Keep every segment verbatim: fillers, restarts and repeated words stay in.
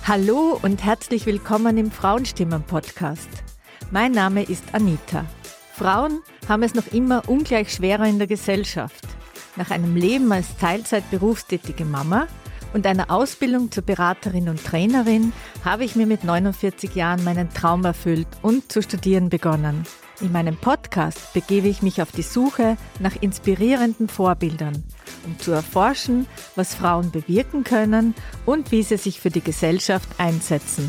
Hallo und herzlich willkommen im Frauenstimmen-Podcast. Mein Name ist Anita. Frauen haben es noch immer ungleich schwerer in der Gesellschaft. Nach einem Leben als Teilzeit-berufstätige Mama und einer Ausbildung zur Beraterin und Trainerin habe ich mir mit neunundvierzig Jahren meinen Traum erfüllt und zu studieren begonnen. In meinem Podcast begebe ich mich auf die Suche nach inspirierenden Vorbildern, um zu erforschen, was Frauen bewirken können und wie sie sich für die Gesellschaft einsetzen.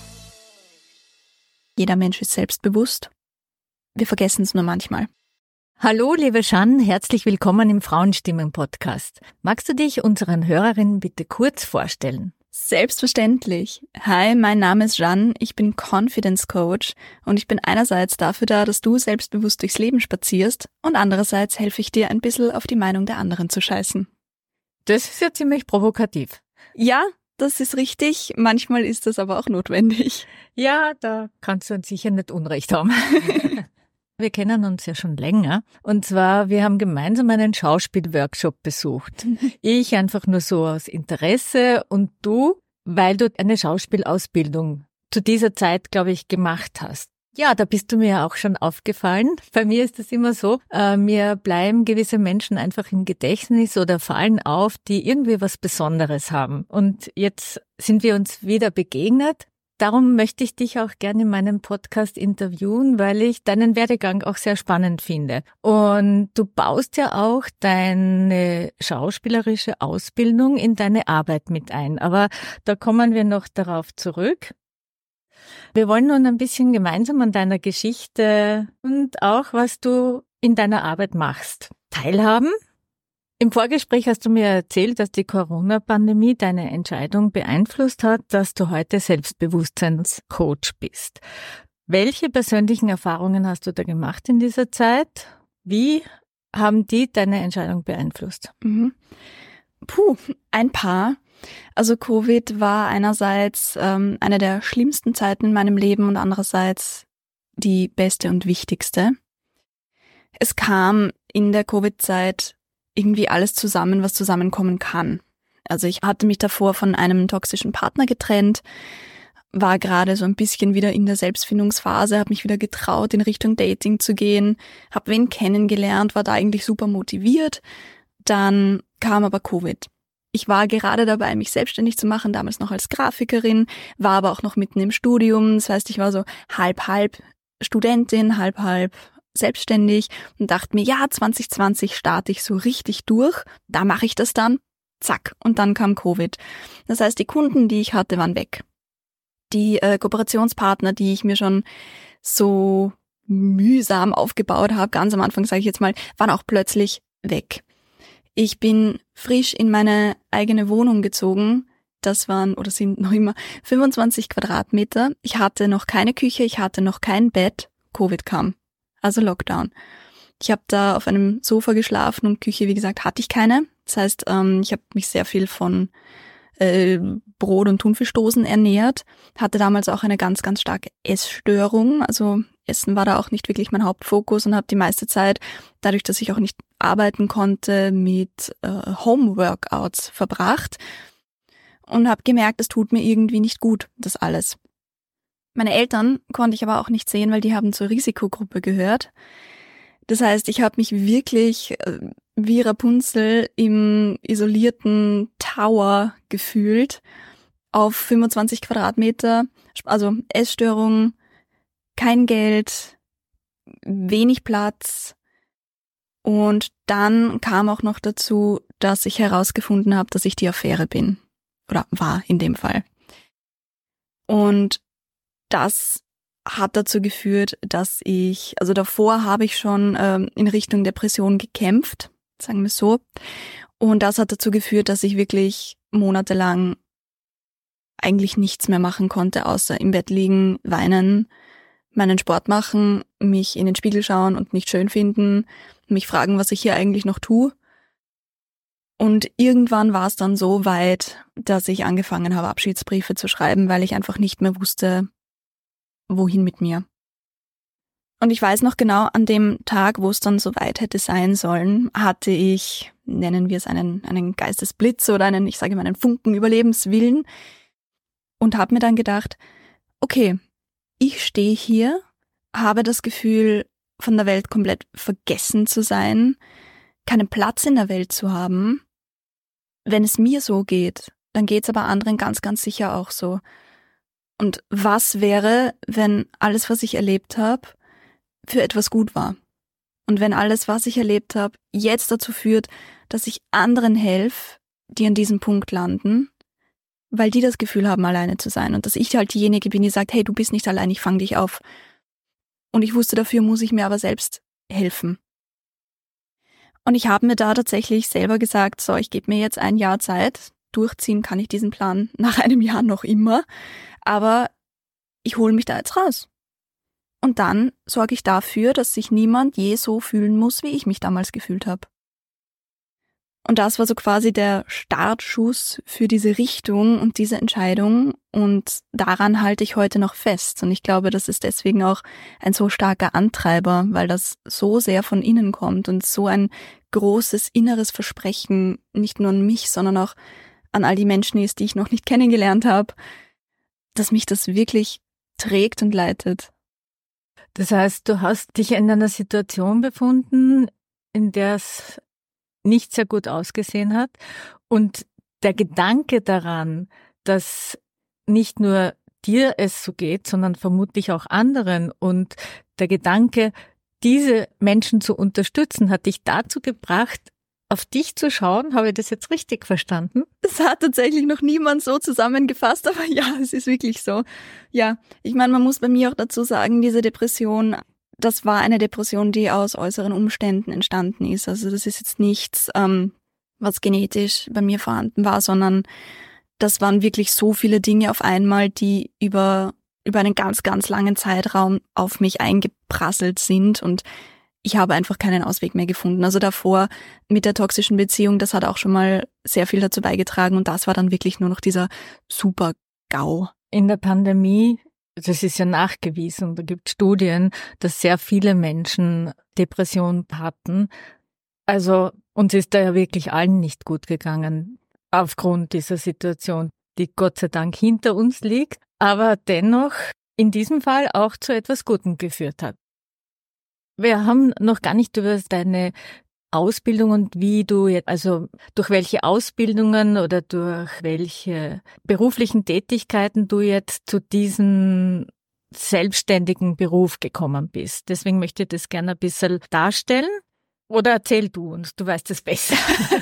Jeder Mensch ist selbstbewusst. Wir vergessen es nur manchmal. Hallo, liebe Jeanne, herzlich willkommen im Frauenstimmen-Podcast. Magst du dich unseren Hörerinnen bitte kurz vorstellen? Selbstverständlich. Hi, mein Name ist Jeanne, ich bin Confidence Coach und ich bin einerseits dafür da, dass du selbstbewusst durchs Leben spazierst und andererseits helfe ich dir ein bisschen auf die Meinung der anderen zu scheißen. Das ist ja ziemlich provokativ. Ja, das ist richtig, manchmal ist das aber auch notwendig. Ja, da kannst du uns sicher nicht Unrecht haben. Wir kennen uns ja schon länger und zwar, wir haben gemeinsam einen Schauspielworkshop besucht. Ich einfach nur so aus Interesse und du, weil du eine Schauspielausbildung zu dieser Zeit, glaube ich, gemacht hast. Ja, da bist du mir ja auch schon aufgefallen. Bei mir ist das immer so, äh, mir bleiben gewisse Menschen einfach im Gedächtnis oder fallen auf, die irgendwie was Besonderes haben. Und jetzt sind wir uns wieder begegnet. Darum möchte ich dich auch gerne in meinem Podcast interviewen, weil ich deinen Werdegang auch sehr spannend finde. Und du baust ja auch deine schauspielerische Ausbildung in deine Arbeit mit ein. Aber da kommen wir noch darauf zurück. Wir wollen nun ein bisschen gemeinsam an deiner Geschichte und auch, was du in deiner Arbeit machst, teilhaben. Im Vorgespräch hast du mir erzählt, dass die Corona-Pandemie deine Entscheidung beeinflusst hat, dass du heute Selbstbewusstseinscoach bist. Welche persönlichen Erfahrungen hast du da gemacht in dieser Zeit? Wie haben die deine Entscheidung beeinflusst? Mhm. Puh, ein paar. Also Covid war einerseits ähm, eine der schlimmsten Zeiten in meinem Leben und andererseits die beste und wichtigste. Es kam in der Covid-Zeit irgendwie alles zusammen, was zusammenkommen kann. Also ich hatte mich davor von einem toxischen Partner getrennt, war gerade so ein bisschen wieder in der Selbstfindungsphase, habe mich wieder getraut, in Richtung Dating zu gehen, habe wen kennengelernt, war da eigentlich super motiviert. Dann kam aber Covid. Ich war gerade dabei, mich selbstständig zu machen, damals noch als Grafikerin, war aber auch noch mitten im Studium. Das heißt, ich war so halb, halb Studentin, halb, halb selbstständig und dachte mir, ja, zwanzig zwanzig starte ich so richtig durch, da mache ich das dann, zack, und dann kam Covid. Das heißt, die Kunden, die ich hatte, waren weg. Die äh, Kooperationspartner, die ich mir schon so mühsam aufgebaut habe, ganz am Anfang sage ich jetzt mal, waren auch plötzlich weg. Ich bin frisch in meine eigene Wohnung gezogen, das waren oder sind noch immer fünfundzwanzig Quadratmeter. Ich hatte noch keine Küche, ich hatte noch kein Bett, Covid kam. Also Lockdown. Ich habe da auf einem Sofa geschlafen und Küche, wie gesagt, hatte ich keine. Das heißt, ähm, ich habe mich sehr viel von äh, Brot- und Thunfischdosen ernährt. Hatte damals auch eine ganz, ganz starke Essstörung. Also Essen war da auch nicht wirklich mein Hauptfokus und habe die meiste Zeit, dadurch, dass ich auch nicht arbeiten konnte, mit äh, Home-Workouts verbracht. Und habe gemerkt, es tut mir irgendwie nicht gut, das alles. Meine Eltern konnte ich aber auch nicht sehen, weil die haben zur Risikogruppe gehört. Das heißt, ich habe mich wirklich wie Rapunzel im isolierten Tower gefühlt, auf fünfundzwanzig Quadratmeter, also Essstörung, kein Geld, wenig Platz. Und dann kam auch noch dazu, dass ich herausgefunden habe, dass ich die Affäre bin. Oder war in dem Fall. Und das hat dazu geführt, dass ich, also davor habe ich schon ähm, in Richtung Depression gekämpft, sagen wir so. Und das hat dazu geführt, dass ich wirklich monatelang eigentlich nichts mehr machen konnte, außer im Bett liegen, weinen, meinen Sport machen, mich in den Spiegel schauen und nicht schön finden, mich fragen, was ich hier eigentlich noch tue. Und irgendwann war es dann so weit, dass ich angefangen habe, Abschiedsbriefe zu schreiben, weil ich einfach nicht mehr wusste, wohin mit mir. Und ich weiß noch genau, an dem Tag, wo es dann so weit hätte sein sollen, hatte ich, nennen wir es einen, einen Geistesblitz oder einen, ich sage mal, einen Funken Überlebenswillen. Und habe mir dann gedacht, okay, ich stehe hier, habe das Gefühl, von der Welt komplett vergessen zu sein, keinen Platz in der Welt zu haben. Wenn es mir so geht, dann geht es aber anderen ganz, ganz sicher auch so. Und was wäre, wenn alles, was ich erlebt habe, für etwas gut war? Und wenn alles, was ich erlebt habe, jetzt dazu führt, dass ich anderen helfe, die an diesem Punkt landen, weil die das Gefühl haben, alleine zu sein. Und dass ich halt diejenige bin, die sagt, hey, du bist nicht allein, ich fange dich auf. Und ich wusste, dafür muss ich mir aber selbst helfen. Und ich habe mir da tatsächlich selber gesagt, so, ich gebe mir jetzt ein Jahr Zeit. Durchziehen kann ich diesen Plan nach einem Jahr noch immer. Aber ich hole mich da jetzt raus. Und dann sorge ich dafür, dass sich niemand je so fühlen muss, wie ich mich damals gefühlt habe. Und das war so quasi der Startschuss für diese Richtung und diese Entscheidung. Und daran halte ich heute noch fest. Und ich glaube, das ist deswegen auch ein so starker Antreiber, weil das so sehr von innen kommt und so ein großes inneres Versprechen, nicht nur an mich, sondern auch an all die Menschen ist, die ich noch nicht kennengelernt habe, dass mich das wirklich trägt und leitet. Das heißt, du hast dich in einer Situation befunden, in der es nicht sehr gut ausgesehen hat. Und der Gedanke daran, dass nicht nur dir es so geht, sondern vermutlich auch anderen, und der Gedanke, diese Menschen zu unterstützen, hat dich dazu gebracht, auf dich zu schauen. Habe ich das jetzt richtig verstanden? Das hat tatsächlich noch niemand so zusammengefasst, aber ja, es ist wirklich so. Ja, ich meine, man muss bei mir auch dazu sagen, diese Depression, das war eine Depression, die aus äußeren Umständen entstanden ist. Also das ist jetzt nichts, ähm, was genetisch bei mir vorhanden war, sondern das waren wirklich so viele Dinge auf einmal, die über, über einen ganz, ganz langen Zeitraum auf mich eingeprasselt sind, und ich habe einfach keinen Ausweg mehr gefunden. Also davor mit der toxischen Beziehung, das hat auch schon mal sehr viel dazu beigetragen, und das war dann wirklich nur noch dieser super GAU. In der Pandemie, das ist ja nachgewiesen, da gibt es Studien, dass sehr viele Menschen Depressionen hatten. Also uns ist da ja wirklich allen nicht gut gegangen aufgrund dieser Situation, die Gott sei Dank hinter uns liegt, aber dennoch in diesem Fall auch zu etwas Gutem geführt hat. Wir haben noch gar nicht über deine Ausbildung und wie du jetzt, also durch welche Ausbildungen oder durch welche beruflichen Tätigkeiten du jetzt zu diesem selbstständigen Beruf gekommen bist. Deswegen möchte ich das gerne ein bisschen darstellen. Oder erzähl du uns, du weißt es besser.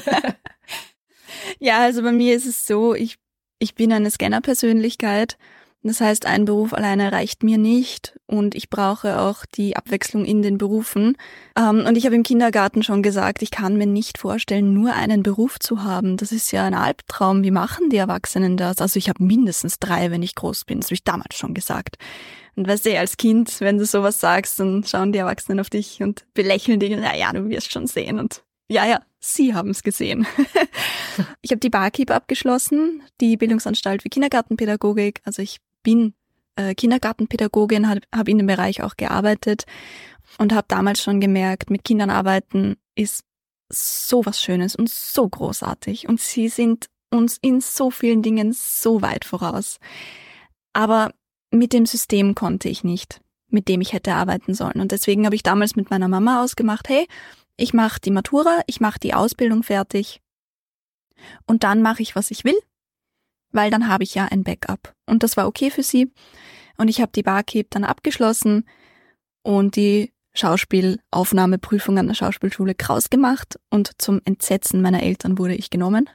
Ja, also bei mir ist es so, ich, ich bin eine Scanner-Persönlichkeit. Das heißt, ein Beruf alleine reicht mir nicht, und ich brauche auch die Abwechslung in den Berufen. Und ich habe im Kindergarten schon gesagt, ich kann mir nicht vorstellen, nur einen Beruf zu haben. Das ist ja ein Albtraum. Wie machen die Erwachsenen das? Also ich habe mindestens drei, wenn ich groß bin. Das habe ich damals schon gesagt. Und weißt du, als Kind, wenn du sowas sagst, dann schauen die Erwachsenen auf dich und belächeln dich. Na ja, du wirst schon sehen. Und ja, ja, sie haben es gesehen. Ich habe die Barkeep abgeschlossen, die Bildungsanstalt für Kindergartenpädagogik. Also ich bin äh, Kindergartenpädagogin, habe hab in dem Bereich auch gearbeitet und habe damals schon gemerkt, mit Kindern arbeiten ist so was Schönes und so großartig. Und sie sind uns in so vielen Dingen so weit voraus. Aber mit dem System konnte ich nicht, mit dem ich hätte arbeiten sollen. Und deswegen habe ich damals mit meiner Mama ausgemacht, hey, ich mache die Matura, ich mache die Ausbildung fertig und dann mache ich, was ich will, weil dann habe ich ja ein Backup. Und das war okay für sie. Und ich habe die Barkeep dann abgeschlossen und die Schauspielaufnahmeprüfung an der Schauspielschule Kraus gemacht, und zum Entsetzen meiner Eltern wurde ich genommen.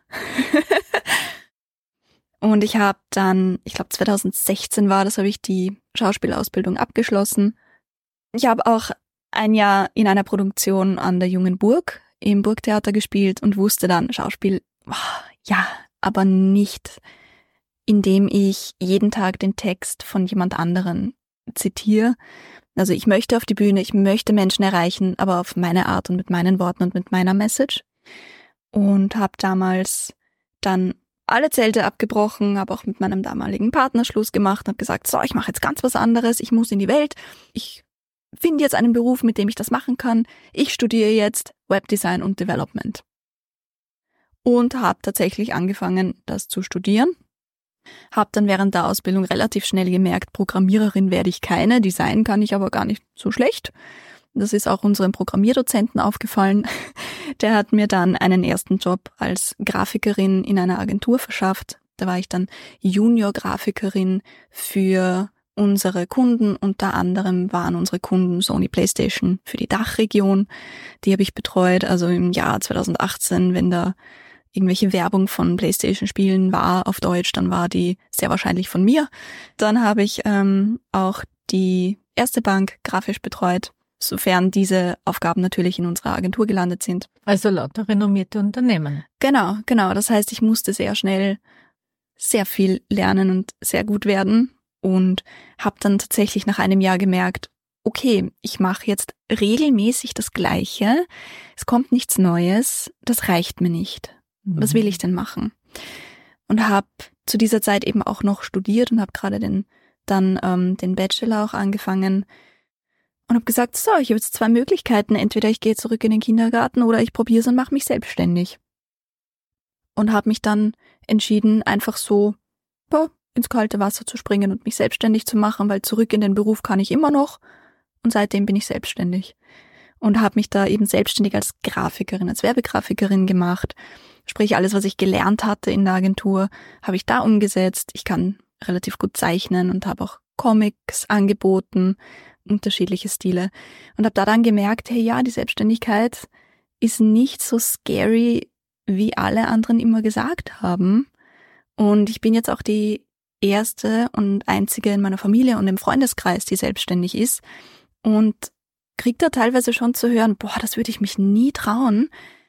Und ich habe dann, ich glaube zweitausendsechzehn war das, habe ich die Schauspielausbildung abgeschlossen. Ich habe auch ein Jahr in einer Produktion an der Jungen Burg im Burgtheater gespielt und wusste dann, Schauspiel, ja, aber nicht, indem ich jeden Tag den Text von jemand anderen zitiere. Also ich möchte auf die Bühne, ich möchte Menschen erreichen, aber auf meine Art und mit meinen Worten und mit meiner Message. Und habe damals dann alle Zelte abgebrochen, habe auch mit meinem damaligen Partner Schluss gemacht, habe gesagt, so, ich mache jetzt ganz was anderes, ich muss in die Welt, ich finde jetzt einen Beruf, mit dem ich das machen kann. Ich studiere jetzt Webdesign und Development. Und habe tatsächlich angefangen, das zu studieren. Habe dann während der Ausbildung relativ schnell gemerkt, Programmiererin werde ich keine, Design kann ich aber gar nicht so schlecht. Das ist auch unserem Programmierdozenten aufgefallen. Der hat mir dann einen ersten Job als Grafikerin in einer Agentur verschafft. Da war ich dann Junior-Grafikerin für unsere Kunden. Unter anderem waren unsere Kunden Sony PlayStation für die Dachregion. Die habe ich betreut. Also im Jahr zwanzig achtzehn, wenn da irgendwelche Werbung von PlayStation-Spielen war auf Deutsch, dann war die sehr wahrscheinlich von mir. Dann habe ich ähm, auch die Erste Bank grafisch betreut, sofern diese Aufgaben natürlich in unserer Agentur gelandet sind. Also lauter renommierte Unternehmen. Genau, genau. Das heißt, ich musste sehr schnell sehr viel lernen und sehr gut werden und habe dann tatsächlich nach einem Jahr gemerkt, okay, ich mache jetzt regelmäßig das Gleiche, es kommt nichts Neues, das reicht mir nicht. Mhm. Was will ich denn machen? Und habe zu dieser Zeit eben auch noch studiert und habe gerade den, dann ähm, den Bachelor auch angefangen. Und habe gesagt, so, ich habe jetzt zwei Möglichkeiten. Entweder ich gehe zurück in den Kindergarten oder ich probiere es und mache mich selbstständig. Und habe mich dann entschieden, einfach so boah, ins kalte Wasser zu springen und mich selbstständig zu machen, weil zurück in den Beruf kann ich immer noch. Und seitdem bin ich selbstständig. Und habe mich da eben selbstständig als Grafikerin, als Werbegrafikerin gemacht. Sprich, alles, was ich gelernt hatte in der Agentur, habe ich da umgesetzt. Ich kann relativ gut zeichnen und habe auch Comics angeboten, unterschiedliche Stile. Und habe da dann gemerkt, hey ja, die Selbstständigkeit ist nicht so scary, wie alle anderen immer gesagt haben. Und ich bin jetzt auch die erste und einzige in meiner Familie und im Freundeskreis, die selbstständig ist. Und krieg da teilweise schon zu hören, boah, das würde ich mich nie trauen.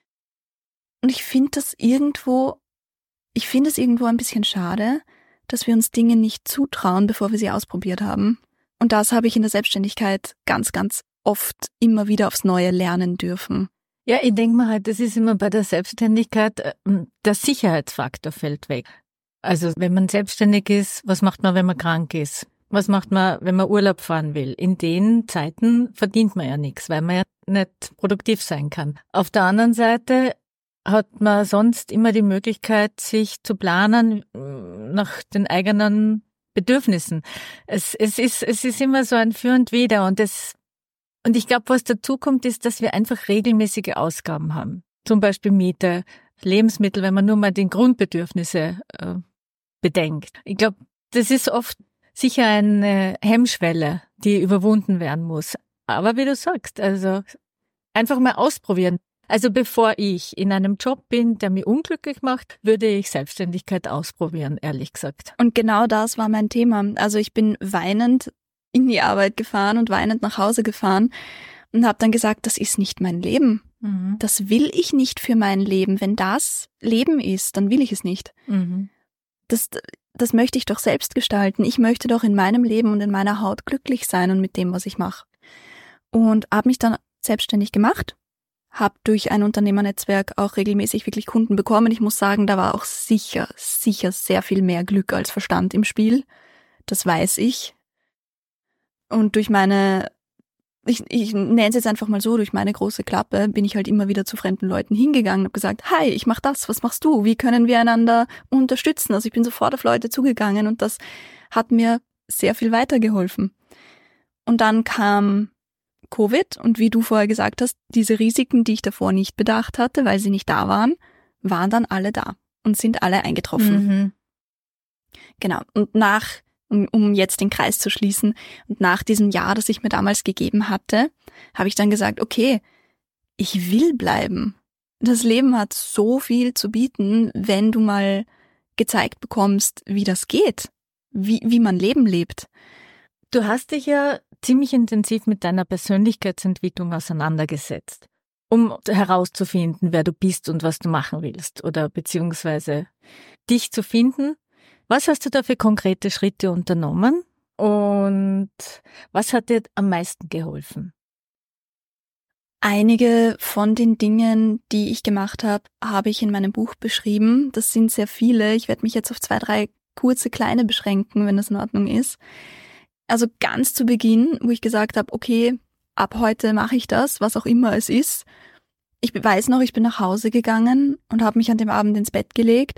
Und ich finde das irgendwo, ich finde es irgendwo ein bisschen schade, dass wir uns Dinge nicht zutrauen, bevor wir sie ausprobiert haben. Und das habe ich in der Selbstständigkeit ganz, ganz oft immer wieder aufs Neue lernen dürfen. Ja, ich denke mal halt, das ist immer bei der Selbstständigkeit, der Sicherheitsfaktor fällt weg. Also wenn man selbstständig ist, was macht man, wenn man krank ist? Was macht man, wenn man Urlaub fahren will? In den Zeiten verdient man ja nichts, weil man ja nicht produktiv sein kann. Auf der anderen Seite hat man sonst immer die Möglichkeit, sich zu planen nach den eigenen Bedürfnissen. Es, es ist, es ist immer so ein Für und Wider und das, und ich glaube, was dazu kommt, ist, dass wir einfach regelmäßige Ausgaben haben. Zum Beispiel Miete, Lebensmittel, wenn man nur mal die Grundbedürfnisse äh, bedenkt. Ich glaube, das ist oft sicher eine Hemmschwelle, die überwunden werden muss. Aber wie du sagst, also einfach mal ausprobieren. Also bevor ich in einem Job bin, der mich unglücklich macht, würde ich Selbstständigkeit ausprobieren, ehrlich gesagt. Und genau das war mein Thema. Also ich bin weinend in die Arbeit gefahren und weinend nach Hause gefahren und habe dann gesagt, das ist nicht mein Leben. Mhm. Das will ich nicht für mein Leben. Wenn das Leben ist, dann will ich es nicht. Mhm. Das, das möchte ich doch selbst gestalten. Ich möchte doch in meinem Leben und in meiner Haut glücklich sein und mit dem, was ich mache. Und habe mich dann selbstständig gemacht. Habe durch ein Unternehmernetzwerk auch regelmäßig wirklich Kunden bekommen. Ich muss sagen, da war auch sicher, sicher sehr viel mehr Glück als Verstand im Spiel. Das weiß ich. Und durch meine, ich, ich nenne es jetzt einfach mal so, durch meine große Klappe bin ich halt immer wieder zu fremden Leuten hingegangen und habe gesagt, hi, ich mach das, was machst du? Wie können wir einander unterstützen? Also ich bin sofort auf Leute zugegangen und das hat mir sehr viel weitergeholfen. Und dann kam Covid und wie du vorher gesagt hast, diese Risiken, die ich davor nicht bedacht hatte, weil sie nicht da waren, waren dann alle da und sind alle eingetroffen. Mhm. Genau. Und nach, um, um jetzt den Kreis zu schließen, und nach diesem Jahr, das ich mir damals gegeben hatte, habe ich dann gesagt, okay, ich will bleiben. Das Leben hat so viel zu bieten, wenn du mal gezeigt bekommst, wie das geht, wie, wie man Leben lebt. Du hast dich ja ziemlich intensiv mit deiner Persönlichkeitsentwicklung auseinandergesetzt, um herauszufinden, wer du bist und was du machen willst oder beziehungsweise dich zu finden. Was hast du da für konkrete Schritte unternommen und was hat dir am meisten geholfen? Einige von den Dingen, die ich gemacht habe, habe ich in meinem Buch beschrieben. Das sind sehr viele. Ich werde mich jetzt auf zwei, drei kurze, kleine beschränken, wenn das in Ordnung ist. Also ganz zu Beginn, wo ich gesagt habe, okay, ab heute mache ich das, was auch immer es ist. Ich weiß noch, ich bin nach Hause gegangen und habe mich an dem Abend ins Bett gelegt,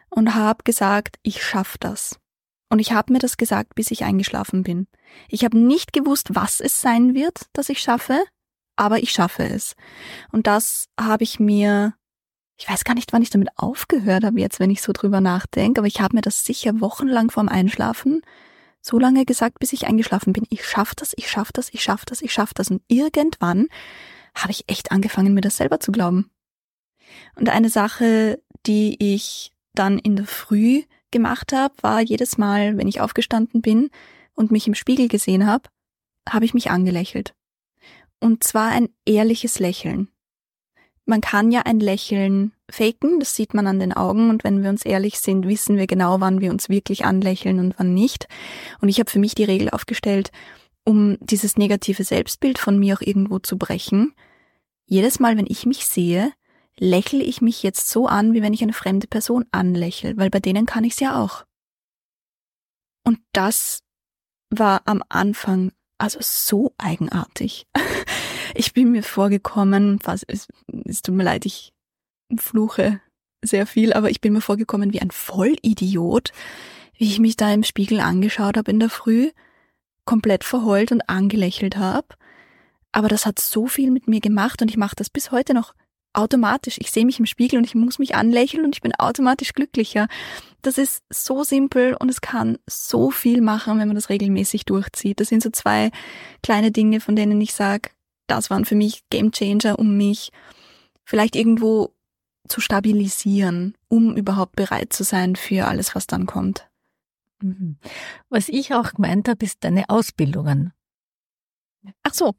und habe gesagt, ich schaffe das. Und ich habe mir das gesagt, bis ich eingeschlafen bin. Ich habe nicht gewusst, was es sein wird, das ich schaffe, aber ich schaffe es. Und das habe ich mir, ich weiß gar nicht, wann ich damit aufgehört habe jetzt, wenn ich so drüber nachdenke, aber ich habe mir das sicher wochenlang vorm Einschlafen so lange gesagt, bis ich eingeschlafen bin. Ich schaffe das, ich schaffe das, ich schaffe das, ich schaffe das. Und irgendwann habe ich echt angefangen, mir das selber zu glauben. Und eine Sache, die ich dann in der Früh gemacht habe, war jedes Mal, wenn ich aufgestanden bin und mich im Spiegel gesehen habe, habe ich mich angelächelt. Und zwar ein ehrliches Lächeln. Man kann ja ein Lächeln faken, das sieht man an den Augen, und wenn wir uns ehrlich sind, wissen wir genau, wann wir uns wirklich anlächeln und wann nicht. Und ich habe für mich die Regel aufgestellt, um dieses negative Selbstbild von mir auch irgendwo zu brechen. Jedes Mal, wenn ich mich sehe, lächle ich mich jetzt so an, wie wenn ich eine fremde Person anlächle, weil bei denen kann ich es ja auch. Und das war am Anfang also so eigenartig. Ich bin mir vorgekommen, was, es, es tut mir leid, ich fluche sehr viel, aber ich bin mir vorgekommen wie ein Vollidiot, wie ich mich da im Spiegel angeschaut habe in der Früh, komplett verheult und angelächelt habe. Aber das hat so viel mit mir gemacht und ich mache das bis heute noch automatisch. Ich sehe mich im Spiegel und ich muss mich anlächeln und ich bin automatisch glücklicher. Das ist so simpel und es kann so viel machen, wenn man das regelmäßig durchzieht. Das sind so zwei kleine Dinge, von denen ich sage, das waren für mich Gamechanger, um mich vielleicht irgendwo zu stabilisieren, um überhaupt bereit zu sein für alles, was dann kommt. Was ich auch gemeint habe, ist deine Ausbildungen. Ach so.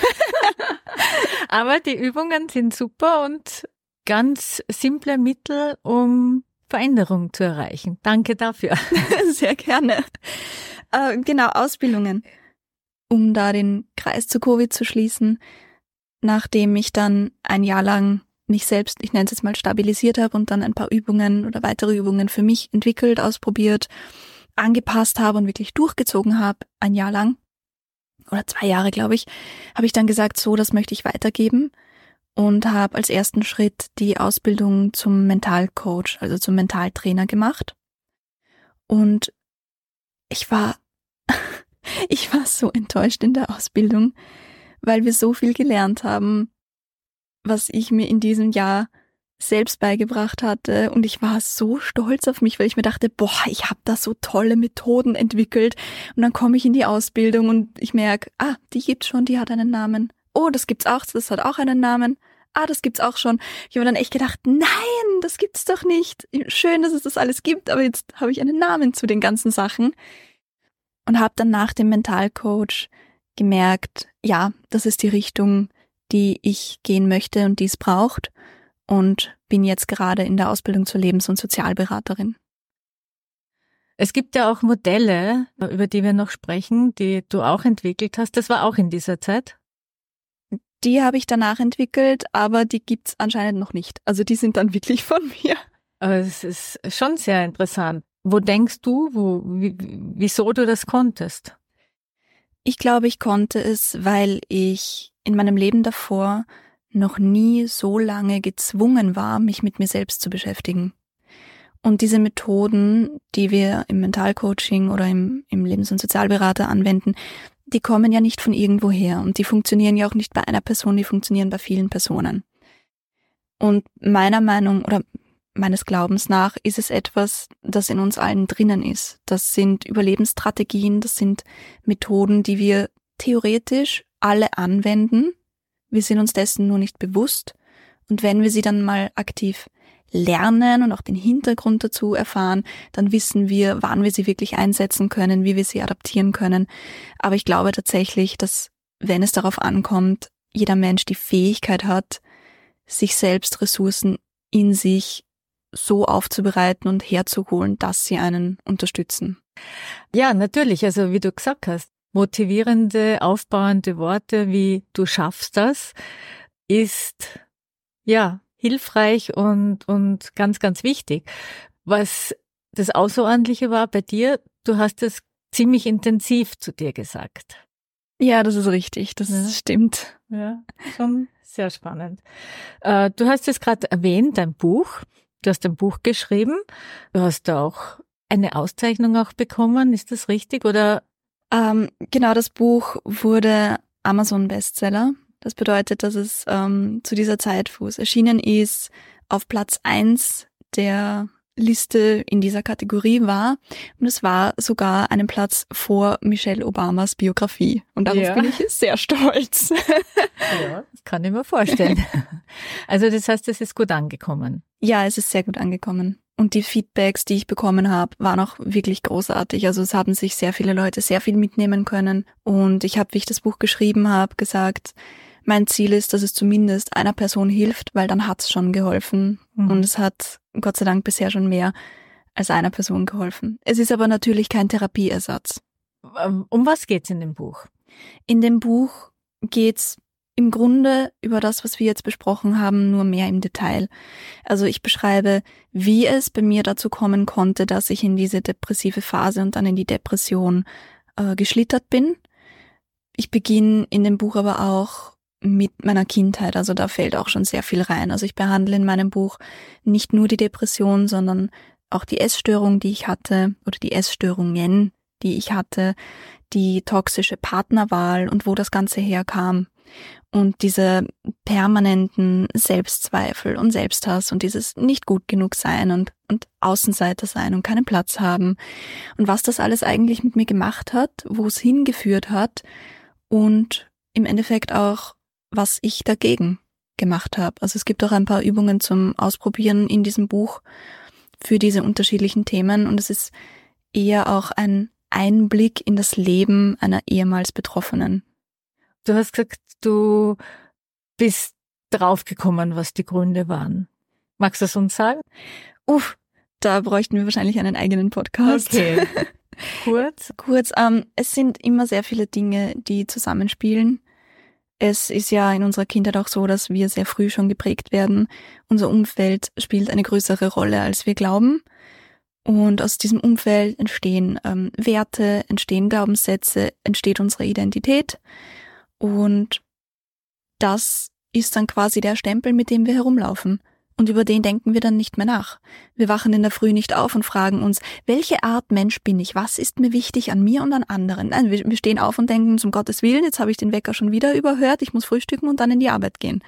Aber die Übungen sind super und ganz simple Mittel, um Veränderung zu erreichen. Danke dafür. Sehr gerne. Äh, genau, Ausbildungen. Um da den Kreis zu Covid zu schließen, nachdem ich dann ein Jahr lang mich selbst, ich nenne es jetzt mal, stabilisiert habe und dann ein paar Übungen oder weitere Übungen für mich entwickelt, ausprobiert, angepasst habe und wirklich durchgezogen habe, ein Jahr lang, oder zwei Jahre, glaube ich, habe ich dann gesagt, so, das möchte ich weitergeben und habe als ersten Schritt die Ausbildung zum Mentalcoach, also zum Mentaltrainer gemacht. Und ich war, ich war so enttäuscht in der Ausbildung, weil wir so viel gelernt haben, was ich mir in diesem Jahr selbst beigebracht hatte, und ich war so stolz auf mich, weil ich mir dachte, boah, ich habe da so tolle Methoden entwickelt, und dann komme ich in die Ausbildung und ich merke, ah, die gibt's schon, die hat einen Namen. Oh, das gibt's auch, das hat auch einen Namen. Ah, das gibt's auch schon. Ich habe dann echt gedacht, nein, das gibt's doch nicht. Schön, dass es das alles gibt, aber jetzt habe ich einen Namen zu den ganzen Sachen. Und habe dann nach dem Mentalcoach gemerkt, ja, das ist die Richtung, die ich gehen möchte und die es braucht. Und bin jetzt gerade in der Ausbildung zur Lebens- und Sozialberaterin. Es gibt ja auch Modelle, über die wir noch sprechen, die du auch entwickelt hast. Das war auch in dieser Zeit? Die habe ich danach entwickelt, aber die gibt's anscheinend noch nicht. Also die sind dann wirklich von mir. Aber es ist schon sehr interessant. Wo denkst du, wo, wie, wieso du das konntest? Ich glaube, ich konnte es, weil ich in meinem Leben davor noch nie so lange gezwungen war, mich mit mir selbst zu beschäftigen. Und diese Methoden, die wir im Mentalcoaching oder im, im Lebens- und Sozialberater anwenden, die kommen ja nicht von irgendwoher und die funktionieren ja auch nicht bei einer Person, die funktionieren bei vielen Personen. Und meiner Meinung oder meines Glaubens nach ist es etwas, das in uns allen drinnen ist. Das sind Überlebensstrategien, das sind Methoden, die wir theoretisch alle anwenden. Wir sind uns dessen nur nicht bewusst, und wenn wir sie dann mal aktiv lernen und auch den Hintergrund dazu erfahren, dann wissen wir, wann wir sie wirklich einsetzen können, wie wir sie adaptieren können. Aber ich glaube tatsächlich, dass, wenn es darauf ankommt, jeder Mensch die Fähigkeit hat, sich selbst Ressourcen in sich so aufzubereiten und herzuholen, dass sie einen unterstützen. Ja, natürlich. Also wie du gesagt hast, motivierende, aufbauende Worte wie du schaffst das ist ja hilfreich und und ganz, ganz wichtig. Was das Außerordentliche war bei dir, du hast es ziemlich intensiv zu dir gesagt. Ja, das ist richtig, das ja. Stimmt. Ja, schon sehr spannend. Du hast es gerade erwähnt, dein Buch. Du hast ein Buch geschrieben. Du hast auch eine Auszeichnung auch bekommen. Ist das richtig? Oder? Ähm, genau, das Buch wurde Amazon-Bestseller. Das bedeutet, dass es ähm, zu dieser Zeit, wo es erschienen ist, auf Platz eins der Liste in dieser Kategorie war. Und es war sogar einen Platz vor Michelle Obamas Biografie. Und darauf Ja. bin ich sehr stolz. Ja, das kann ich mir vorstellen. Also das heißt, es ist gut angekommen. Ja, es ist sehr gut angekommen. Und die Feedbacks, die ich bekommen habe, waren auch wirklich großartig. Also es haben sich sehr viele Leute sehr viel mitnehmen können. Und ich habe, wie ich das Buch geschrieben habe, gesagt, mein Ziel ist, dass es zumindest einer Person hilft, weil dann hat's schon geholfen. Mhm. Und es hat Gott sei Dank bisher schon mehr als einer Person geholfen. Es ist aber natürlich kein Therapieersatz. Um was geht's in dem Buch? In dem Buch geht's im Grunde über das, was wir jetzt besprochen haben, nur mehr im Detail. Also ich beschreibe, wie es bei mir dazu kommen konnte, dass ich in diese depressive Phase und dann in die Depression äh, geschlittert bin. Ich beginne in dem Buch aber auch mit meiner Kindheit, also da fällt auch schon sehr viel rein. Also ich behandle in meinem Buch nicht nur die Depression, sondern auch die Essstörung, die ich hatte, oder die Essstörungen, die ich hatte, die toxische Partnerwahl und wo das Ganze herkam. Und diese permanenten Selbstzweifel und Selbsthass und dieses nicht gut genug sein und, und Außenseiter sein und keinen Platz haben. Und was das alles eigentlich mit mir gemacht hat, wo es hingeführt hat und im Endeffekt auch, was ich dagegen gemacht habe. Also es gibt auch ein paar Übungen zum Ausprobieren in diesem Buch für diese unterschiedlichen Themen und es ist eher auch ein Einblick in das Leben einer ehemals Betroffenen. Du hast gesagt, du bist draufgekommen, was die Gründe waren. Magst du das uns sagen? Uff, da bräuchten wir wahrscheinlich einen eigenen Podcast. Okay. Kurz? Kurz, ähm, es sind immer sehr viele Dinge, die zusammenspielen. Es ist ja in unserer Kindheit auch so, dass wir sehr früh schon geprägt werden. Unser Umfeld spielt eine größere Rolle, als wir glauben. Und aus diesem Umfeld entstehen ähm, Werte, entstehen Glaubenssätze, entsteht unsere Identität. Und das ist dann quasi der Stempel, mit dem wir herumlaufen. Und über den denken wir dann nicht mehr nach. Wir wachen in der Früh nicht auf und fragen uns, welche Art Mensch bin ich? Was ist mir wichtig an mir und an anderen? Nein, wir, wir stehen auf und denken, um Gottes Willen, jetzt habe ich den Wecker schon wieder überhört, ich muss frühstücken und dann in die Arbeit gehen.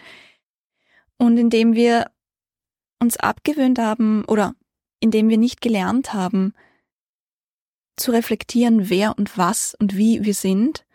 Und indem wir uns abgewöhnt haben oder indem wir nicht gelernt haben, zu reflektieren, wer und was und wie wir sind,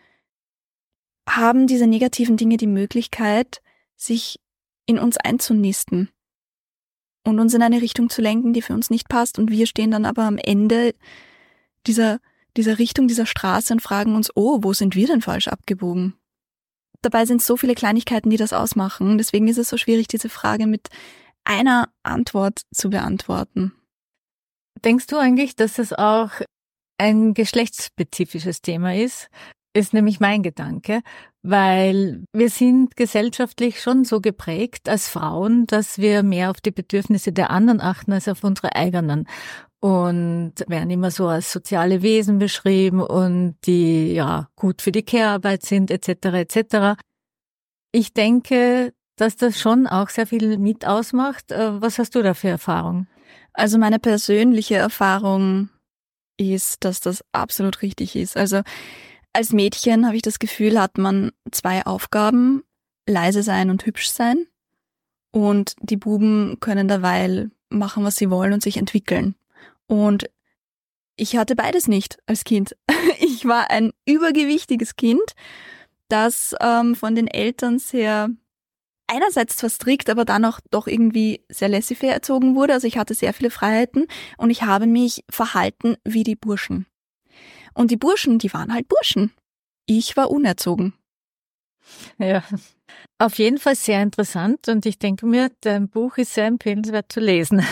haben diese negativen Dinge die Möglichkeit, sich in uns einzunisten und uns in eine Richtung zu lenken, die für uns nicht passt. Und wir stehen dann aber am Ende dieser, dieser Richtung, dieser Straße und fragen uns, oh, wo sind wir denn falsch abgebogen? Dabei sind es so viele Kleinigkeiten, die das ausmachen. Deswegen ist es so schwierig, diese Frage mit einer Antwort zu beantworten. Denkst du eigentlich, dass es auch ein geschlechtsspezifisches Thema ist? Ist nämlich mein Gedanke, weil wir sind gesellschaftlich schon so geprägt als Frauen, dass wir mehr auf die Bedürfnisse der anderen achten als auf unsere eigenen. Und werden immer so als soziale Wesen beschrieben und die ja gut für die Care-Arbeit sind et cetera et cetera. Ich denke, dass das schon auch sehr viel mit ausmacht. Was hast du da für Erfahrung? Also meine persönliche Erfahrung ist, dass das absolut richtig ist. Also als Mädchen habe ich das Gefühl, hat man zwei Aufgaben, leise sein und hübsch sein. Und die Buben können derweil machen, was sie wollen und sich entwickeln. Und ich hatte beides nicht als Kind. Ich war ein übergewichtiges Kind, das ähm, von den Eltern sehr einerseits zwar strikt, aber dann auch doch irgendwie sehr laissez-faire erzogen wurde. Also ich hatte sehr viele Freiheiten und ich habe mich verhalten wie die Burschen. Und die Burschen, die waren halt Burschen. Ich war unerzogen. Ja, auf jeden Fall sehr interessant und ich denke mir, dein Buch ist sehr empfehlenswert zu lesen.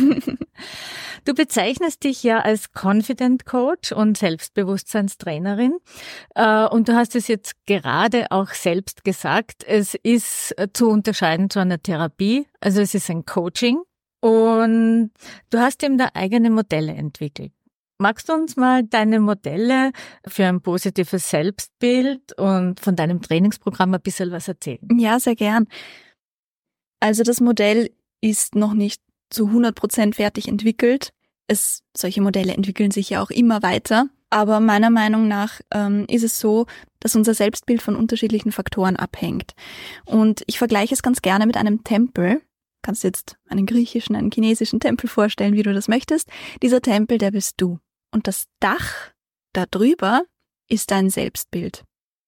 Du bezeichnest dich ja als Confident Coach und Selbstbewusstseinstrainerin und du hast es jetzt gerade auch selbst gesagt, es ist zu unterscheiden zu einer Therapie, also es ist ein Coaching und du hast eben da eigene Modelle entwickelt. Magst du uns mal deine Modelle für ein positives Selbstbild und von deinem Trainingsprogramm ein bisschen was erzählen? Ja, sehr gern. Also das Modell ist noch nicht zu hundert Prozent fertig entwickelt. Es, solche Modelle entwickeln sich ja auch immer weiter. Aber meiner Meinung nach ähm, ist es so, dass unser Selbstbild von unterschiedlichen Faktoren abhängt. Und ich vergleiche es ganz gerne mit einem Tempel. Du kannst jetzt einen griechischen, einen chinesischen Tempel vorstellen, wie du das möchtest. Dieser Tempel, der bist du. Und das Dach da drüber ist dein Selbstbild.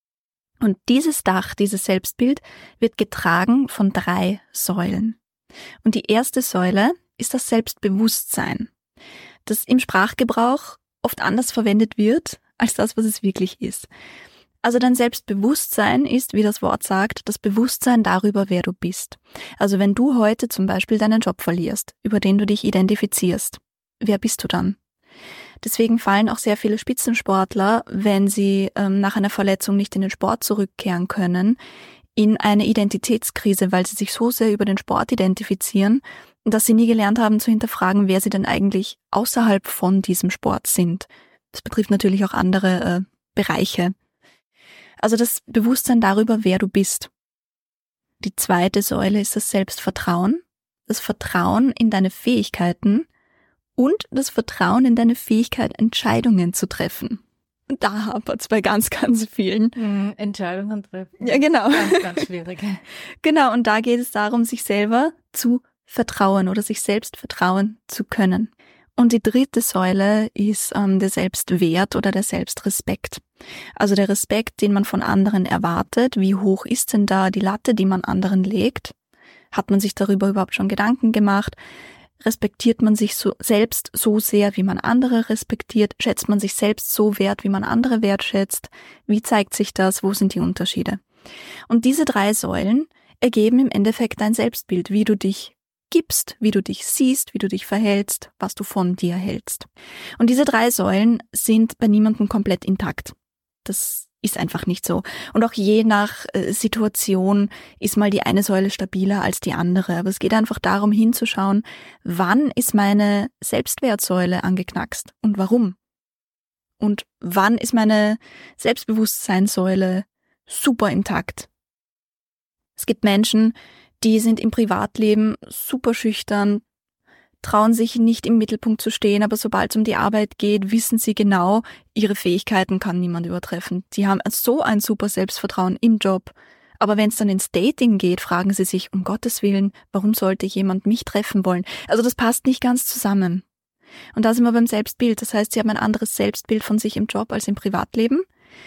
Und dieses Dach, dieses Selbstbild wird getragen von drei Säulen. Und die erste Säule ist das Selbstbewusstsein, das im Sprachgebrauch oft anders verwendet wird, als das, was es wirklich ist. Also dein Selbstbewusstsein ist, wie das Wort sagt, das Bewusstsein darüber, wer du bist. Also wenn du heute zum Beispiel deinen Job verlierst, über den du dich identifizierst, wer bist du dann? Deswegen fallen auch sehr viele Spitzensportler, wenn sie ähm, nach einer Verletzung nicht in den Sport zurückkehren können, in eine Identitätskrise, weil sie sich so sehr über den Sport identifizieren, dass sie nie gelernt haben zu hinterfragen, wer sie denn eigentlich außerhalb von diesem Sport sind. Das betrifft natürlich auch andere äh, Bereiche. Also das Bewusstsein darüber, wer du bist. Die zweite Säule ist das Selbstvertrauen, das Vertrauen in deine Fähigkeiten und das Vertrauen in deine Fähigkeit, Entscheidungen zu treffen. Und da hapert es bei ganz, ganz vielen. Mhm, Entscheidungen treffen. Ja, genau. Ganz, ganz schwierig. Genau, und da geht es darum, sich selber zu vertrauen oder sich selbst vertrauen zu können. Und die dritte Säule ist ähm, der Selbstwert oder der Selbstrespekt. Also der Respekt, den man von anderen erwartet. Wie hoch ist denn da die Latte, die man anderen legt? Hat man sich darüber überhaupt schon Gedanken gemacht? Respektiert man sich so selbst so sehr, wie man andere respektiert? Schätzt man sich selbst so wert, wie man andere wertschätzt? Wie zeigt sich das? Wo sind die Unterschiede? Und diese drei Säulen ergeben im Endeffekt dein Selbstbild, wie du dich gibst, wie du dich siehst, wie du dich verhältst, was du von dir hältst. Und diese drei Säulen sind bei niemandem komplett intakt. Das ist einfach nicht so. Und auch je nach äh, Situation ist mal die eine Säule stabiler als die andere. Aber es geht einfach darum, hinzuschauen, wann ist meine Selbstwertsäule angeknackst und warum? Und wann ist meine Selbstbewusstseinssäule super intakt? Es gibt Menschen, die sind im Privatleben super schüchtern, trauen sich nicht im Mittelpunkt zu stehen, aber sobald es um die Arbeit geht, wissen sie genau, ihre Fähigkeiten kann niemand übertreffen. Die haben so ein super Selbstvertrauen im Job. Aber wenn es dann ins Dating geht, fragen sie sich, um Gottes Willen, warum sollte jemand mich treffen wollen? Also das passt nicht ganz zusammen. Und da sind wir beim Selbstbild. Das heißt, sie haben ein anderes Selbstbild von sich im Job als im Privatleben.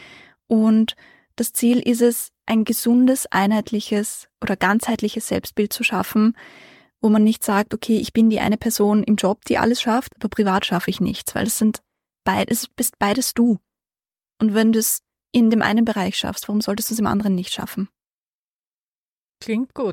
Und das Ziel ist es, ein gesundes, einheitliches oder ganzheitliches Selbstbild zu schaffen, wo man nicht sagt, okay, ich bin die eine Person im Job, die alles schafft, aber privat schaffe ich nichts, weil das sind beides, bist beides du. Und wenn du es in dem einen Bereich schaffst, warum solltest du es im anderen nicht schaffen? Klingt gut.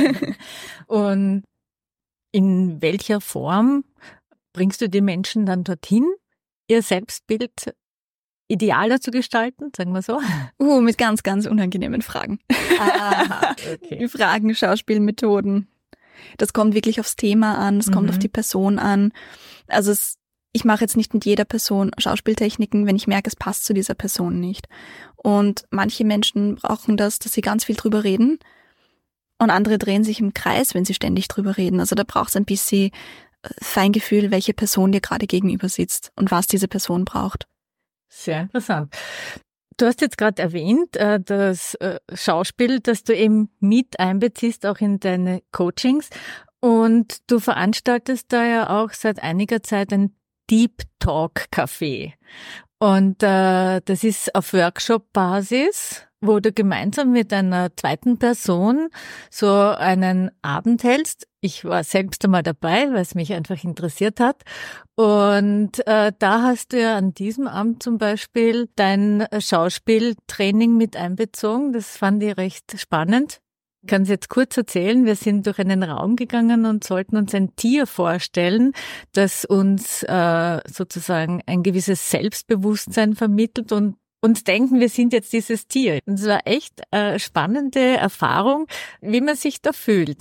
Und in welcher Form bringst du die Menschen dann dorthin, ihr Selbstbild idealer zu gestalten, sagen wir so? Uh, mit ganz, ganz unangenehmen Fragen. Aha, okay. Fragen, Schauspielmethoden. Das kommt wirklich aufs Thema an, es kommt Mhm. auf die Person an. Also es, ich mache jetzt nicht mit jeder Person Schauspieltechniken, wenn ich merke, es passt zu dieser Person nicht. Und manche Menschen brauchen das, dass sie ganz viel drüber reden und andere drehen sich im Kreis, wenn sie ständig drüber reden. Also da braucht es ein bisschen Feingefühl, welche Person dir gerade gegenüber sitzt und was diese Person braucht. Sehr interessant. Du hast jetzt gerade erwähnt, äh, das äh, Schauspiel, das du eben mit einbeziehst, auch in deine Coachings. Und du veranstaltest da ja auch seit einiger Zeit ein Deep Talk Café. Und äh, das ist auf Workshop-Basis, wo du gemeinsam mit einer zweiten Person so einen Abend hältst. Ich war selbst einmal dabei, weil es mich einfach interessiert hat. Und äh, da hast du ja an diesem Abend zum Beispiel dein Schauspieltraining mit einbezogen. Das fand ich recht spannend. Ich kann es jetzt kurz erzählen. Wir sind durch einen Raum gegangen und sollten uns ein Tier vorstellen, das uns äh, sozusagen ein gewisses Selbstbewusstsein vermittelt und uns denken, wir sind jetzt dieses Tier. Und es war echt eine spannende Erfahrung, wie man sich da fühlt.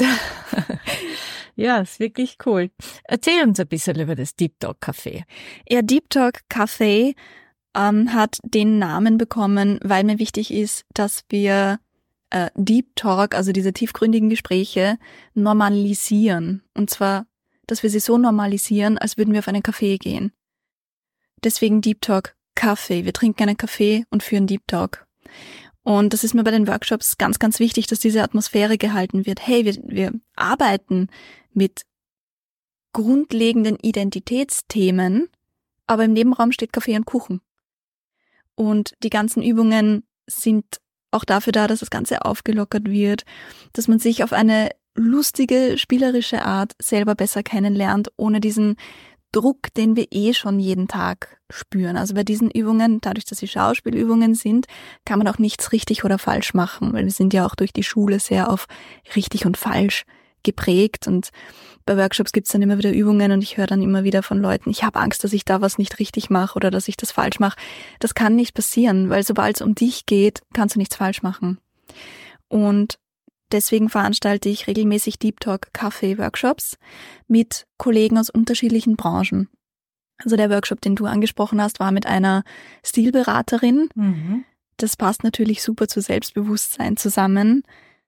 Ja, ist wirklich cool. Erzähl uns ein bisschen über das Deep Talk Café. Ja, Deep Talk Café ähm, hat den Namen bekommen, weil mir wichtig ist, dass wir äh, Deep Talk, also diese tiefgründigen Gespräche, normalisieren. Und zwar dass wir sie so normalisieren, als würden wir auf einen Kaffee gehen. Deswegen Deep Talk Kaffee. Wir trinken einen Kaffee und führen Deep Talk. Und das ist mir bei den Workshops ganz, ganz wichtig, dass diese Atmosphäre gehalten wird. Hey, wir, wir arbeiten mit grundlegenden Identitätsthemen, aber im Nebenraum steht Kaffee und Kuchen. Und die ganzen Übungen sind auch dafür da, dass das Ganze aufgelockert wird, dass man sich auf eine lustige, spielerische Art selber besser kennenlernt, ohne diesen Druck, den wir eh schon jeden Tag spüren. Also bei diesen Übungen, dadurch, dass sie Schauspielübungen sind, kann man auch nichts richtig oder falsch machen, weil wir sind ja auch durch die Schule sehr auf richtig und falsch geprägt und bei Workshops gibt's dann immer wieder Übungen und ich höre dann immer wieder von Leuten, ich habe Angst, dass ich da was nicht richtig mache oder dass ich das falsch mache. Das kann nicht passieren, weil sobald es um dich geht, kannst du nichts falsch machen. Und deswegen veranstalte ich regelmäßig Deep Talk Kaffee Workshops mit Kollegen aus unterschiedlichen Branchen. Also der Workshop, den du angesprochen hast, war mit einer Stilberaterin. Mhm. Das passt natürlich super zu Selbstbewusstsein zusammen.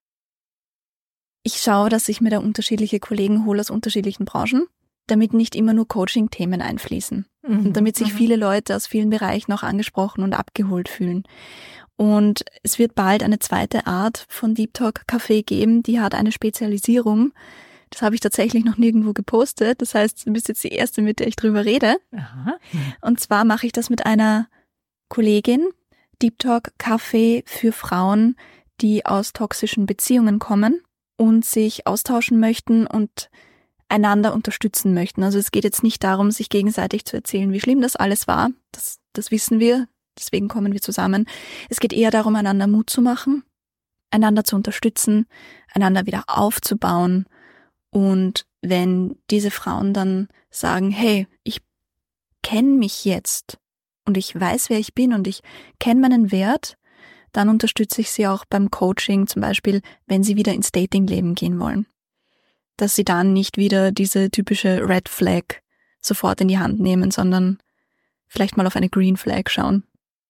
Ich schaue, dass ich mir da unterschiedliche Kollegen hole aus unterschiedlichen Branchen, damit nicht immer nur Coaching-Themen einfließen. Mhm. Und damit sich viele Leute aus vielen Bereichen auch angesprochen und abgeholt fühlen. Und es wird bald eine zweite Art von Deep Talk Café geben, die hat eine Spezialisierung. Das habe ich tatsächlich noch nirgendwo gepostet. Das heißt, du bist jetzt die Erste, mit der ich drüber rede. Aha. Und zwar mache ich das mit einer Kollegin, Deep Talk Café für Frauen, die aus toxischen Beziehungen kommen und sich austauschen möchten und einander unterstützen möchten. Also es geht jetzt nicht darum, sich gegenseitig zu erzählen, wie schlimm das alles war. Das, das wissen wir, deswegen kommen wir zusammen. Es geht eher darum, einander Mut zu machen, einander zu unterstützen, einander wieder aufzubauen. Und wenn diese Frauen dann sagen, hey, ich kenne mich jetzt und ich weiß, wer ich bin und ich kenne meinen Wert, dann unterstütze ich sie auch beim Coaching, zum Beispiel, wenn sie wieder ins Datingleben gehen wollen. Dass sie dann nicht wieder diese typische Red Flag sofort in die Hand nehmen, sondern vielleicht mal auf eine Green Flag schauen.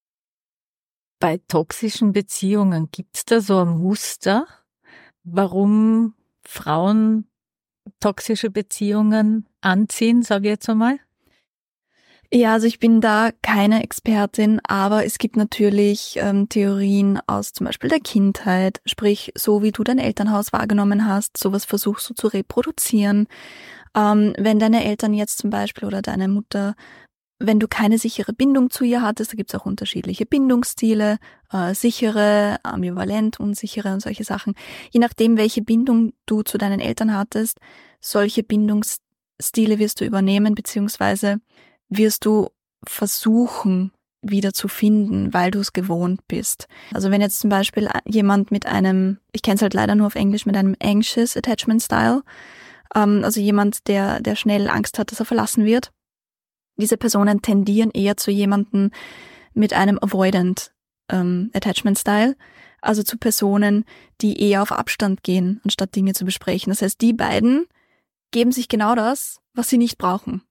Bei toxischen Beziehungen gibt's da so ein Muster, warum Frauen toxische Beziehungen anziehen, sage ich jetzt einmal? Ja, also ich bin da keine Expertin, aber es gibt natürlich ähm, Theorien aus zum Beispiel der Kindheit, sprich so wie du dein Elternhaus wahrgenommen hast, sowas versuchst du zu reproduzieren. Ähm, wenn deine Eltern jetzt zum Beispiel oder deine Mutter, wenn du keine sichere Bindung zu ihr hattest, da gibt's auch unterschiedliche Bindungsstile, äh, sichere, ambivalent, unsichere und solche Sachen. Je nachdem, welche Bindung du zu deinen Eltern hattest, solche Bindungsstile wirst du übernehmen, beziehungsweise wirst du versuchen, wieder zu finden, weil du es gewohnt bist. Also wenn jetzt zum Beispiel jemand mit einem, ich kenne es halt leider nur auf Englisch, mit einem anxious attachment style, ähm, also jemand, der, der schnell Angst hat, dass er verlassen wird, diese Personen tendieren eher zu jemandem mit einem avoidant ähm, attachment style, also zu Personen, die eher auf Abstand gehen, anstatt Dinge zu besprechen. Das heißt, die beiden geben sich genau das, was sie nicht brauchen.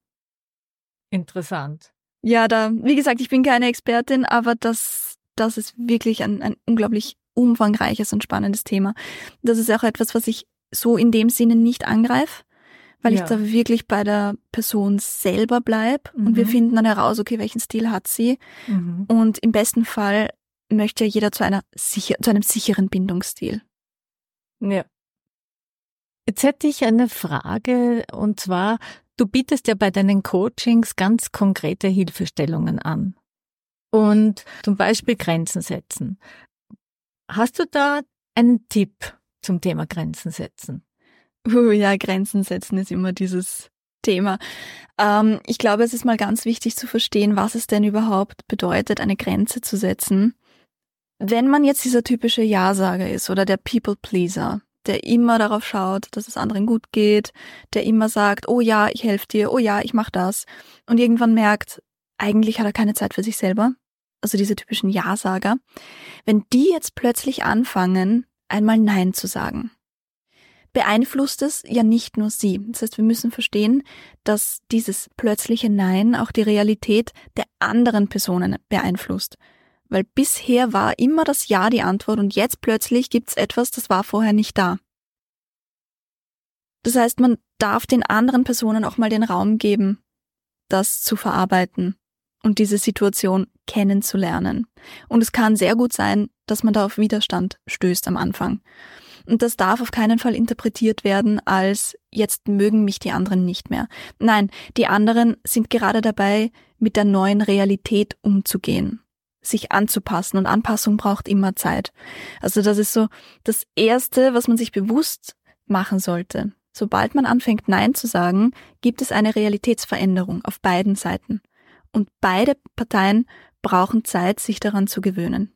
Interessant. Ja, da, wie gesagt, ich bin keine Expertin, aber das, das ist wirklich ein, ein unglaublich umfangreiches und spannendes Thema. Das ist auch etwas, was ich so in dem Sinne nicht angreife, weil ja. ich da wirklich bei der Person selber bleib mhm. und wir finden dann heraus, okay, welchen Stil hat sie mhm. und im besten Fall möchte ja jeder zu einer sicher, zu einem sicheren Bindungsstil. Ja. Jetzt hätte ich eine Frage und zwar, du bietest ja bei deinen Coachings ganz konkrete Hilfestellungen an und zum Beispiel Grenzen setzen. Hast du da einen Tipp zum Thema Grenzen setzen? Uh, ja, Grenzen setzen ist immer dieses Thema. Ähm, ich glaube, es ist mal ganz wichtig zu verstehen, was es denn überhaupt bedeutet, eine Grenze zu setzen. Wenn man jetzt dieser typische Ja-Sager ist oder der People-Pleaser, der immer darauf schaut, dass es anderen gut geht, der immer sagt, oh ja, ich helfe dir, oh ja, ich mach das und irgendwann merkt, eigentlich hat er keine Zeit für sich selber, also diese typischen Ja-Sager, wenn die jetzt plötzlich anfangen, einmal Nein zu sagen, beeinflusst es ja nicht nur sie. Das heißt, wir müssen verstehen, dass dieses plötzliche Nein auch die Realität der anderen Personen beeinflusst. Weil bisher war immer das Ja die Antwort und jetzt plötzlich gibt's etwas, das war vorher nicht da. Das heißt, man darf den anderen Personen auch mal den Raum geben, das zu verarbeiten und diese Situation kennenzulernen. Und es kann sehr gut sein, dass man da auf Widerstand stößt am Anfang. Und das darf auf keinen Fall interpretiert werden als, jetzt mögen mich die anderen nicht mehr. Nein, die anderen sind gerade dabei, mit der neuen Realität umzugehen, sich anzupassen. Und Anpassung braucht immer Zeit. Also das ist so das Erste, was man sich bewusst machen sollte. Sobald man anfängt, Nein zu sagen, gibt es eine Realitätsveränderung auf beiden Seiten. Und beide Parteien brauchen Zeit, sich daran zu gewöhnen.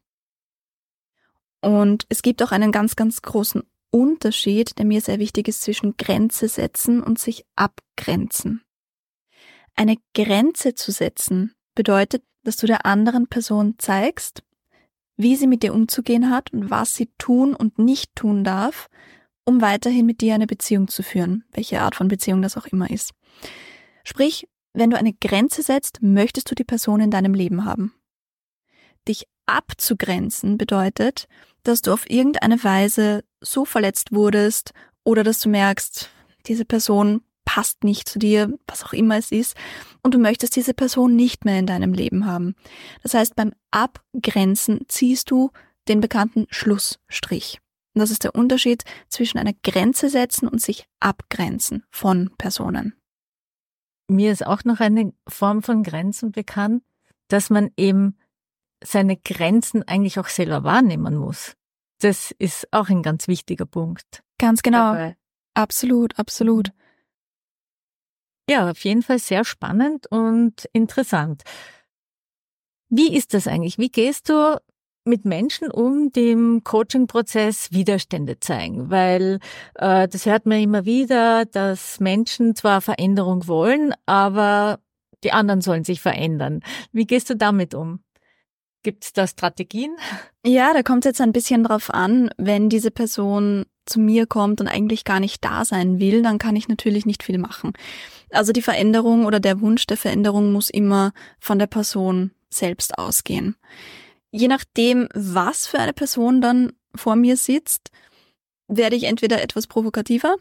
Und es gibt auch einen ganz, ganz großen Unterschied, der mir sehr wichtig ist, zwischen Grenze setzen und sich abgrenzen. Eine Grenze zu setzen bedeutet, dass du der anderen Person zeigst, wie sie mit dir umzugehen hat und was sie tun und nicht tun darf, um weiterhin mit dir eine Beziehung zu führen, welche Art von Beziehung das auch immer ist. Sprich, wenn du eine Grenze setzt, möchtest du die Person in deinem Leben haben. Dich abzugrenzen bedeutet, dass du auf irgendeine Weise so verletzt wurdest oder dass du merkst, diese Person passt nicht zu dir, was auch immer es ist, und du möchtest diese Person nicht mehr in deinem Leben haben. Das heißt, beim Abgrenzen ziehst du den bekannten Schlussstrich. Und das ist der Unterschied zwischen einer Grenze setzen und sich abgrenzen von Personen. Mir ist auch noch eine Form von Grenzen bekannt, dass man eben seine Grenzen eigentlich auch selber wahrnehmen muss. Das ist auch ein ganz wichtiger Punkt. Ganz genau. Dabei. Absolut, absolut. Ja, auf jeden Fall sehr spannend und interessant. Wie ist das eigentlich? Wie gehst du mit Menschen um, die im Coaching-Prozess Widerstände zeigen? Weil äh, das hört man immer wieder, dass Menschen zwar Veränderung wollen, aber die anderen sollen sich verändern. Wie gehst du damit um? Gibt es da Strategien? Ja, da kommt es jetzt ein bisschen drauf an, wenn diese Person zu mir kommt und eigentlich gar nicht da sein will, dann kann ich natürlich nicht viel machen. Also die Veränderung oder der Wunsch der Veränderung muss immer von der Person selbst ausgehen. Je nachdem, was für eine Person dann vor mir sitzt, werde ich entweder etwas provokativer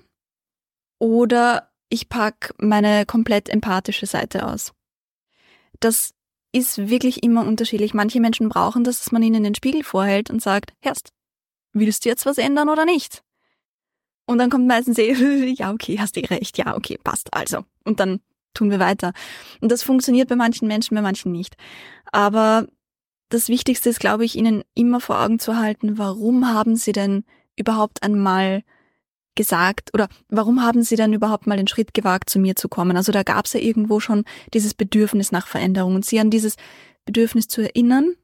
oder ich packe meine komplett empathische Seite aus. Das ist wirklich immer unterschiedlich. Manche Menschen brauchen das, dass man ihnen den Spiegel vorhält und sagt, Herrst, willst du jetzt was ändern oder nicht? Und dann kommt meistens eh, ja okay, hast eh recht, ja okay, passt, also. Und dann tun wir weiter. Und das funktioniert bei manchen Menschen, bei manchen nicht. Aber das Wichtigste ist, glaube ich, ihnen immer vor Augen zu halten, warum haben sie denn überhaupt einmal gesagt oder warum haben sie dann überhaupt mal den Schritt gewagt, zu mir zu kommen? Also da gab es ja irgendwo schon dieses Bedürfnis nach Veränderung und sie an dieses Bedürfnis zu erinnern,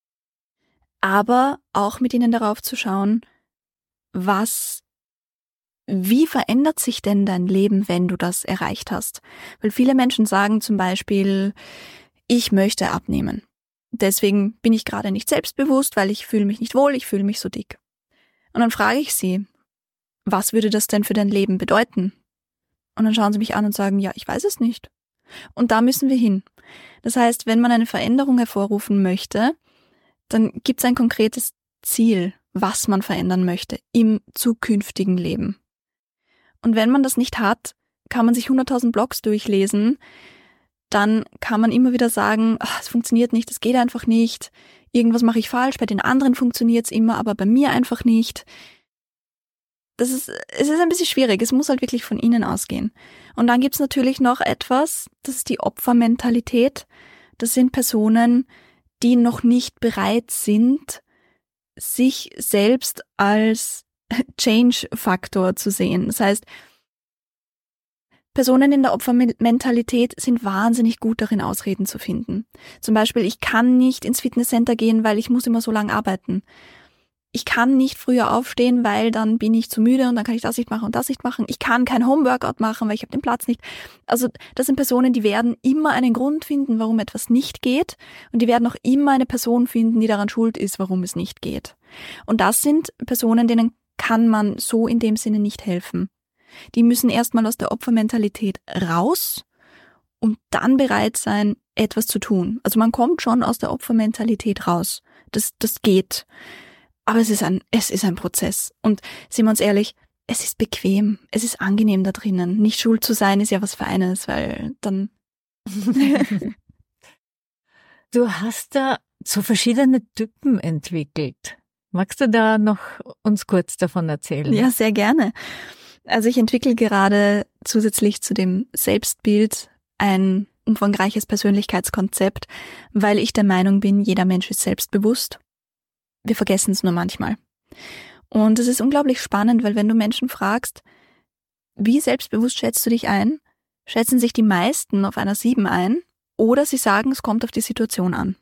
aber auch mit ihnen darauf zu schauen, was, wie verändert sich denn dein Leben, wenn du das erreicht hast? Weil viele Menschen sagen zum Beispiel, ich möchte abnehmen. Deswegen bin ich gerade nicht selbstbewusst, weil ich fühle mich nicht wohl, ich fühle mich so dick. Und dann frage ich sie, was würde das denn für dein Leben bedeuten? Und dann schauen sie mich an und sagen, ja, ich weiß es nicht. Und da müssen wir hin. Das heißt, wenn man eine Veränderung hervorrufen möchte, dann gibt es ein konkretes Ziel, was man verändern möchte im zukünftigen Leben. Und wenn man das nicht hat, kann man sich hunderttausend Blogs durchlesen, dann kann man immer wieder sagen, ach, es funktioniert nicht, es geht einfach nicht, irgendwas mache ich falsch, bei den anderen funktioniert es immer, aber bei mir einfach nicht. Das ist, es ist ein bisschen schwierig, es muss halt wirklich von innen ausgehen. Und dann gibt's natürlich noch etwas, das ist die Opfermentalität. Das sind Personen, die noch nicht bereit sind, sich selbst als Change-Faktor zu sehen. Das heißt, Personen in der Opfermentalität sind wahnsinnig gut darin, Ausreden zu finden. Zum Beispiel, ich kann nicht ins Fitnesscenter gehen, weil ich muss immer so lange arbeiten. Ich kann nicht früher aufstehen, weil dann bin ich zu müde und dann kann ich das nicht machen und das nicht machen. Ich kann kein Homeworkout machen, weil ich habe den Platz nicht. Also das sind Personen, die werden immer einen Grund finden, warum etwas nicht geht. Und die werden auch immer eine Person finden, die daran schuld ist, warum es nicht geht. Und das sind Personen, denen kann man so in dem Sinne nicht helfen. Die müssen erstmal aus der Opfermentalität raus und dann bereit sein, etwas zu tun. Also man kommt schon aus der Opfermentalität raus. Das, das geht. Aber es ist ein, es ist ein Prozess. Und sind wir uns ehrlich, es ist bequem, es ist angenehm da drinnen. Nicht schuld zu sein ist ja was Feines, weil dann... Du hast da so verschiedene Typen entwickelt. Magst du da noch uns kurz davon erzählen? Ja, sehr gerne. Also ich entwickle gerade zusätzlich zu dem Selbstbild ein umfangreiches Persönlichkeitskonzept, weil ich der Meinung bin, jeder Mensch ist selbstbewusst. Wir vergessen es nur manchmal. Und es ist unglaublich spannend, weil wenn du Menschen fragst, wie selbstbewusst schätzt du dich ein, schätzen sich die meisten auf einer sieben ein oder sie sagen, es kommt auf die Situation an.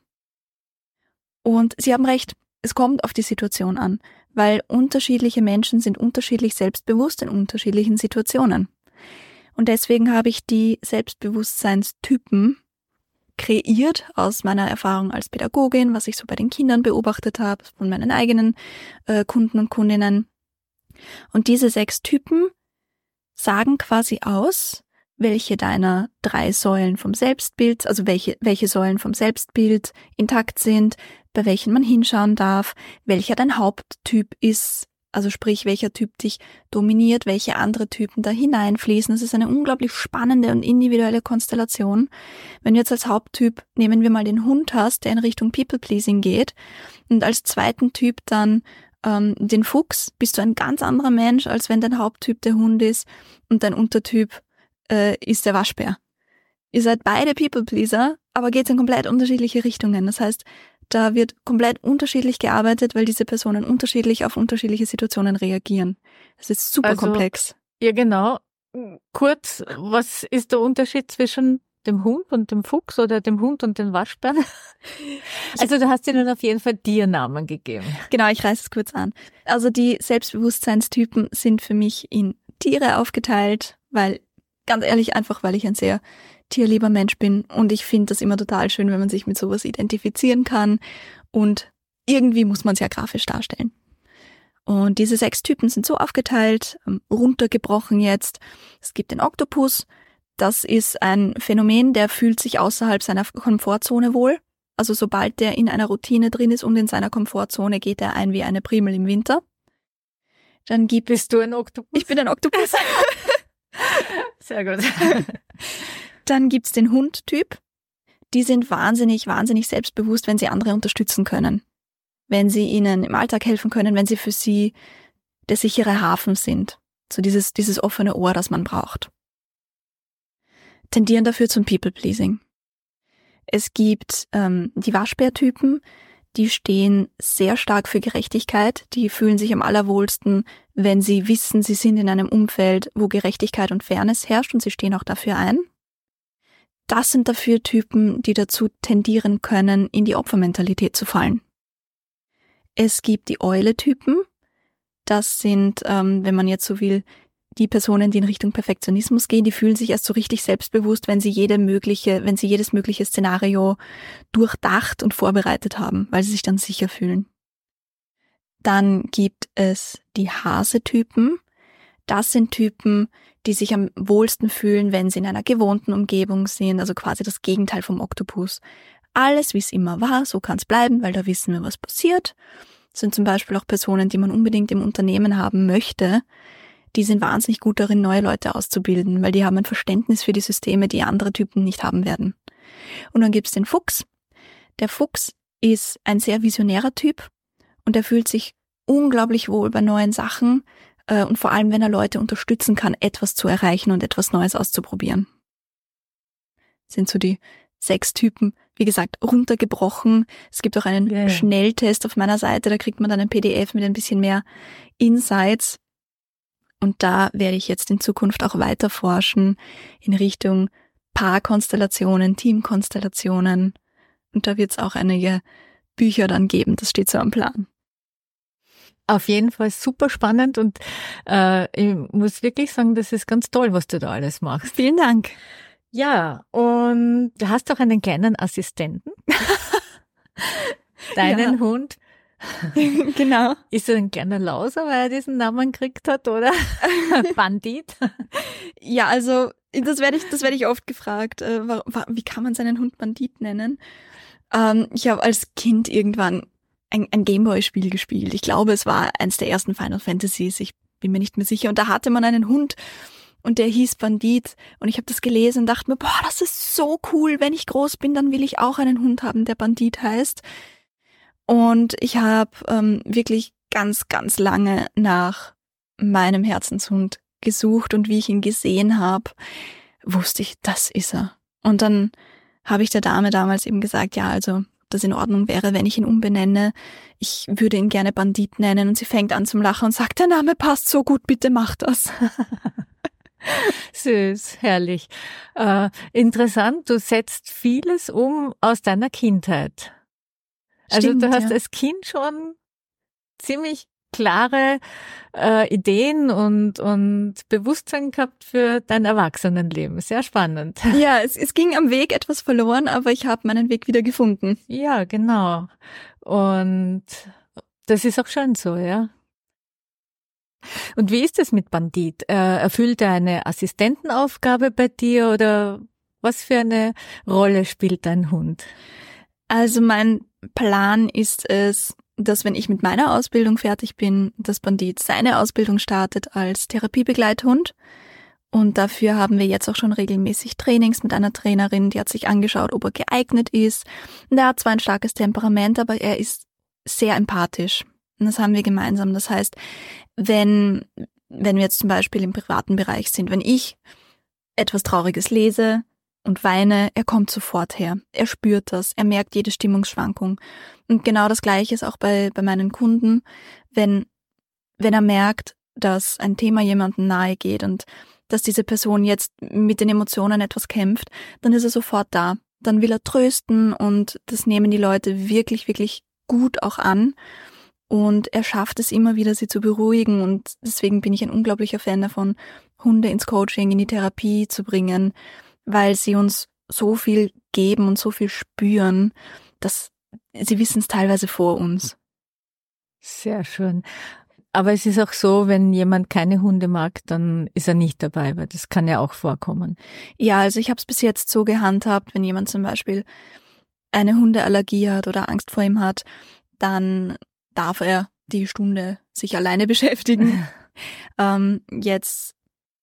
Und sie haben recht, es kommt auf die Situation an, weil unterschiedliche Menschen sind unterschiedlich selbstbewusst in unterschiedlichen Situationen. Und deswegen habe ich die Selbstbewusstseinstypen kreiert aus meiner Erfahrung als Pädagogin, was ich so bei den Kindern beobachtet habe, von meinen eigenen äh, Kunden und Kundinnen. Und diese sechs Typen sagen quasi aus, welche deiner drei Säulen vom Selbstbild, also welche, welche Säulen vom Selbstbild intakt sind, bei welchen man hinschauen darf, welcher dein Haupttyp ist, also sprich, welcher Typ dich dominiert, welche andere Typen da hineinfließen. Das ist eine unglaublich spannende und individuelle Konstellation. Wenn du jetzt als Haupttyp, nehmen wir mal den Hund hast, der in Richtung People-Pleasing geht, und als zweiten Typ dann ähm, den Fuchs, bist du ein ganz anderer Mensch, als wenn dein Haupttyp der Hund ist und dein Untertyp äh, ist der Waschbär. Ihr seid beide People-Pleaser, aber geht in komplett unterschiedliche Richtungen. Das heißt, da wird komplett unterschiedlich gearbeitet, weil diese Personen unterschiedlich auf unterschiedliche Situationen reagieren. Das ist super also, komplex. Ja, genau. Kurz, was ist der Unterschied zwischen dem Hund und dem Fuchs oder dem Hund und den Waschbären? Also du hast ihnen auf jeden Fall Tiernamen gegeben. Genau, ich reiße es kurz an. Also die Selbstbewusstseinstypen sind für mich in Tiere aufgeteilt, weil, ganz ehrlich, einfach weil ich ein sehr tierlieber Mensch bin und ich finde das immer total schön, wenn man sich mit sowas identifizieren kann und irgendwie muss man es ja grafisch darstellen. Und diese sechs Typen sind so aufgeteilt, runtergebrochen jetzt. Es gibt den Oktopus, das ist ein Phänomen, der fühlt sich außerhalb seiner Komfortzone wohl. Also sobald der in einer Routine drin ist und in seiner Komfortzone, geht er ein wie eine Primel im Winter. Dann gibt Bist du ein Oktopus? Ich bin ein Oktopus. Sehr gut. Dann gibt's den Hund-Typ. Die sind wahnsinnig, wahnsinnig selbstbewusst, wenn sie andere unterstützen können. Wenn sie ihnen im Alltag helfen können, wenn sie für sie der sichere Hafen sind. So dieses, dieses offene Ohr, das man braucht. Tendieren dafür zum People-Pleasing. Es gibt ähm, die Waschbär-Typen, die stehen sehr stark für Gerechtigkeit. Die fühlen sich am allerwohlsten, wenn sie wissen, sie sind in einem Umfeld, wo Gerechtigkeit und Fairness herrscht und sie stehen auch dafür ein. Das sind dafür Typen, die dazu tendieren können, in die Opfermentalität zu fallen. Es gibt die Eule-Typen. Das sind, ähm, wenn man jetzt so will, die Personen, die in Richtung Perfektionismus gehen, die fühlen sich erst so richtig selbstbewusst, wenn sie jede mögliche, wenn sie jedes mögliche Szenario durchdacht und vorbereitet haben, weil sie sich dann sicher fühlen. Dann gibt es die Hase-Typen. Das sind Typen, die sich am wohlsten fühlen, wenn sie in einer gewohnten Umgebung sind, also quasi das Gegenteil vom Oktopus. Alles, wie es immer war, so kann es bleiben, weil da wissen wir, was passiert. Das sind zum Beispiel auch Personen, die man unbedingt im Unternehmen haben möchte. Die sind wahnsinnig gut darin, neue Leute auszubilden, weil die haben ein Verständnis für die Systeme, die andere Typen nicht haben werden. Und dann gibt's den Fuchs. Der Fuchs ist ein sehr visionärer Typ und er fühlt sich unglaublich wohl bei neuen Sachen äh, und vor allem, wenn er Leute unterstützen kann, etwas zu erreichen und etwas Neues auszuprobieren. Das sind so die sechs Typen, wie gesagt, runtergebrochen. Es gibt auch einen yeah. Schnelltest auf meiner Seite, da kriegt man dann ein P D F mit ein bisschen mehr Insights. Und da werde ich jetzt in Zukunft auch weiter forschen in Richtung Paarkonstellationen, Teamkonstellationen. Und da wird es auch einige Bücher dann geben, das steht so am Plan. Auf jeden Fall super spannend und äh, ich muss wirklich sagen, das ist ganz toll, was du da alles machst. Vielen Dank. Ja, und du hast auch einen kleinen Assistenten, deinen ja. Hund. Genau. Ist er ein kleiner Lauser, weil er diesen Namen gekriegt hat, oder? Bandit? Ja, also das werde ich, das werde ich oft gefragt. Äh, wie kann man seinen Hund Bandit nennen? Ähm, ich habe als Kind irgendwann ein, ein Gameboy-Spiel gespielt. Ich glaube, es war eins der ersten Final Fantasies. Ich bin mir nicht mehr sicher. Und da hatte man einen Hund und der hieß Bandit. Und ich habe das gelesen und dachte mir, boah, das ist so cool. Wenn ich groß bin, dann will ich auch einen Hund haben, der Bandit heißt. Und ich habe ähm, wirklich ganz, ganz lange nach meinem Herzenshund gesucht. Und wie ich ihn gesehen habe, wusste ich, das ist er. Und dann habe ich der Dame damals eben gesagt, ja, also das in Ordnung wäre, wenn ich ihn umbenenne. Ich würde ihn gerne Bandit nennen. Und sie fängt an zum Lachen und sagt, der Name passt so gut, bitte mach das. Süß, herrlich. Äh, interessant, du setzt vieles um aus deiner Kindheit. Also Stimmt, du hast ja. als Kind schon ziemlich klare äh, Ideen und, und Bewusstsein gehabt für dein Erwachsenenleben. Sehr spannend. Ja, es, es ging am Weg etwas verloren, aber ich habe meinen Weg wieder gefunden. Ja, genau. Und das ist auch schön so, ja. Und wie ist es mit Bandit? Äh, erfüllt er eine Assistentenaufgabe bei dir oder was für eine Rolle spielt dein Hund? Also mein Plan ist es, dass wenn ich mit meiner Ausbildung fertig bin, dass Bandit seine Ausbildung startet als Therapiebegleithund. Und dafür haben wir jetzt auch schon regelmäßig Trainings mit einer Trainerin, die hat sich angeschaut, ob er geeignet ist. Und er hat zwar ein starkes Temperament, aber er ist sehr empathisch. Und das haben wir gemeinsam. Das heißt, wenn, wenn wir jetzt zum Beispiel im privaten Bereich sind, wenn ich etwas Trauriges lese und weine, er kommt sofort her. Er spürt das, er merkt jede Stimmungsschwankung. Und genau das Gleiche ist auch bei, bei meinen Kunden, wenn, wenn er merkt, dass ein Thema jemandem nahe geht und dass diese Person jetzt mit den Emotionen etwas kämpft, dann ist er sofort da. Dann will er trösten und das nehmen die Leute wirklich, wirklich gut auch an. Und er schafft es immer wieder, sie zu beruhigen. Und deswegen bin ich ein unglaublicher Fan davon, Hunde ins Coaching, in die Therapie zu bringen, weil sie uns so viel geben und so viel spüren, dass sie wissen es teilweise vor uns. Sehr schön. Aber es ist auch so, wenn jemand keine Hunde mag, dann ist er nicht dabei, weil das kann ja auch vorkommen. Ja, also ich habe es bis jetzt so gehandhabt, wenn jemand zum Beispiel eine Hundeallergie hat oder Angst vor ihm hat, dann darf er die Stunde sich alleine beschäftigen. ähm, jetzt,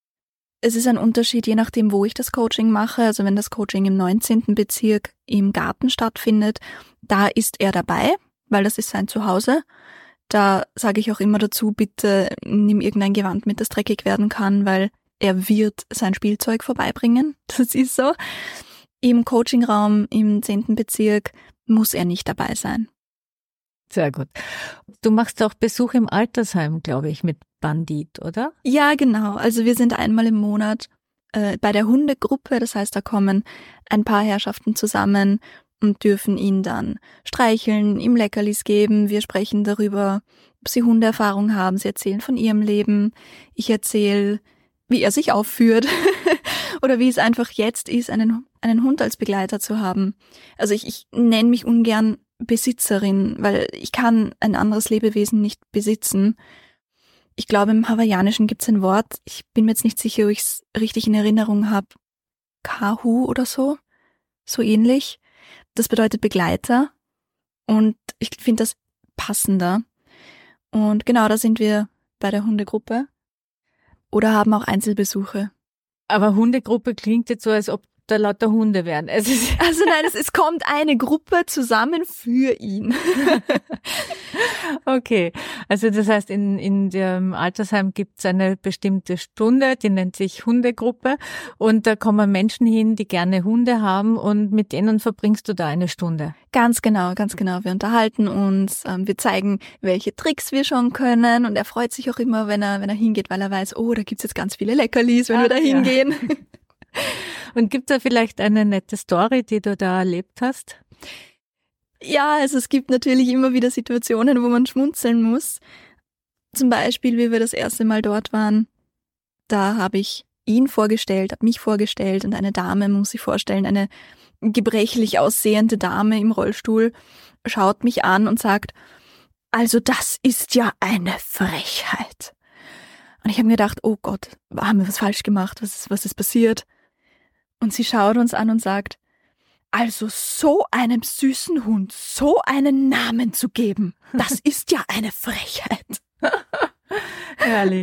es ist ein Unterschied, je nachdem, wo ich das Coaching mache. Also wenn das Coaching im neunzehnten Bezirk im Garten stattfindet, da ist er dabei, weil das ist sein Zuhause. Da sage ich auch immer dazu, bitte nimm irgendein Gewand mit, das dreckig werden kann, weil er wird sein Spielzeug vorbeibringen. Das ist so. Im Coachingraum im zehnten Bezirk muss er nicht dabei sein. Sehr gut. Du machst auch Besuch im Altersheim, glaube ich, mit Bandit, oder? Ja, genau. Also wir sind einmal im Monat äh, bei der Hundegruppe. Das heißt, da kommen ein paar Herrschaften zusammen und dürfen ihn dann streicheln, ihm Leckerlis geben. Wir sprechen darüber, ob sie Hundeerfahrung haben. Sie erzählen von ihrem Leben. Ich erzähle, wie er sich aufführt oder wie es einfach jetzt ist, einen, einen Hund als Begleiter zu haben. Also ich, ich nenne mich ungern Besitzerin, weil ich kann ein anderes Lebewesen nicht besitzen. Ich glaube, im Hawaiianischen gibt es ein Wort, ich bin mir jetzt nicht sicher, ob ich es richtig in Erinnerung habe, Kahu oder so, so ähnlich. Das bedeutet Begleiter und ich finde das passender. Und genau, da sind wir bei der Hundegruppe oder haben auch Einzelbesuche. Aber Hundegruppe klingt jetzt so, als ob da lauter Hunde wären. Es ist also nein, es, es kommt eine Gruppe zusammen für ihn. Okay, also das heißt, in, in dem Altersheim gibt es eine bestimmte Stunde, die nennt sich Hundegruppe und da kommen Menschen hin, die gerne Hunde haben und mit denen verbringst du da eine Stunde. Ganz genau, ganz genau. Wir unterhalten uns, ähm, wir zeigen, welche Tricks wir schon können und er freut sich auch immer, wenn er wenn er hingeht, weil er weiß, oh, da gibt's jetzt ganz viele Leckerlis, wenn ah, wir da hingehen. Ja. Und gibt es da vielleicht eine nette Story, die du da erlebt hast? Ja, also es gibt natürlich immer wieder Situationen, wo man schmunzeln muss. Zum Beispiel, wie wir das erste Mal dort waren, da habe ich ihn vorgestellt, habe mich vorgestellt und eine Dame, man muss sich vorstellen, eine gebrechlich aussehende Dame im Rollstuhl, schaut mich an und sagt, also das ist ja eine Frechheit. Und ich habe mir gedacht, oh Gott, haben wir was falsch gemacht? Was ist, was ist passiert? Und sie schaut uns an und sagt, also so einem süßen Hund so einen Namen zu geben, das ist ja eine Frechheit. Herrlich.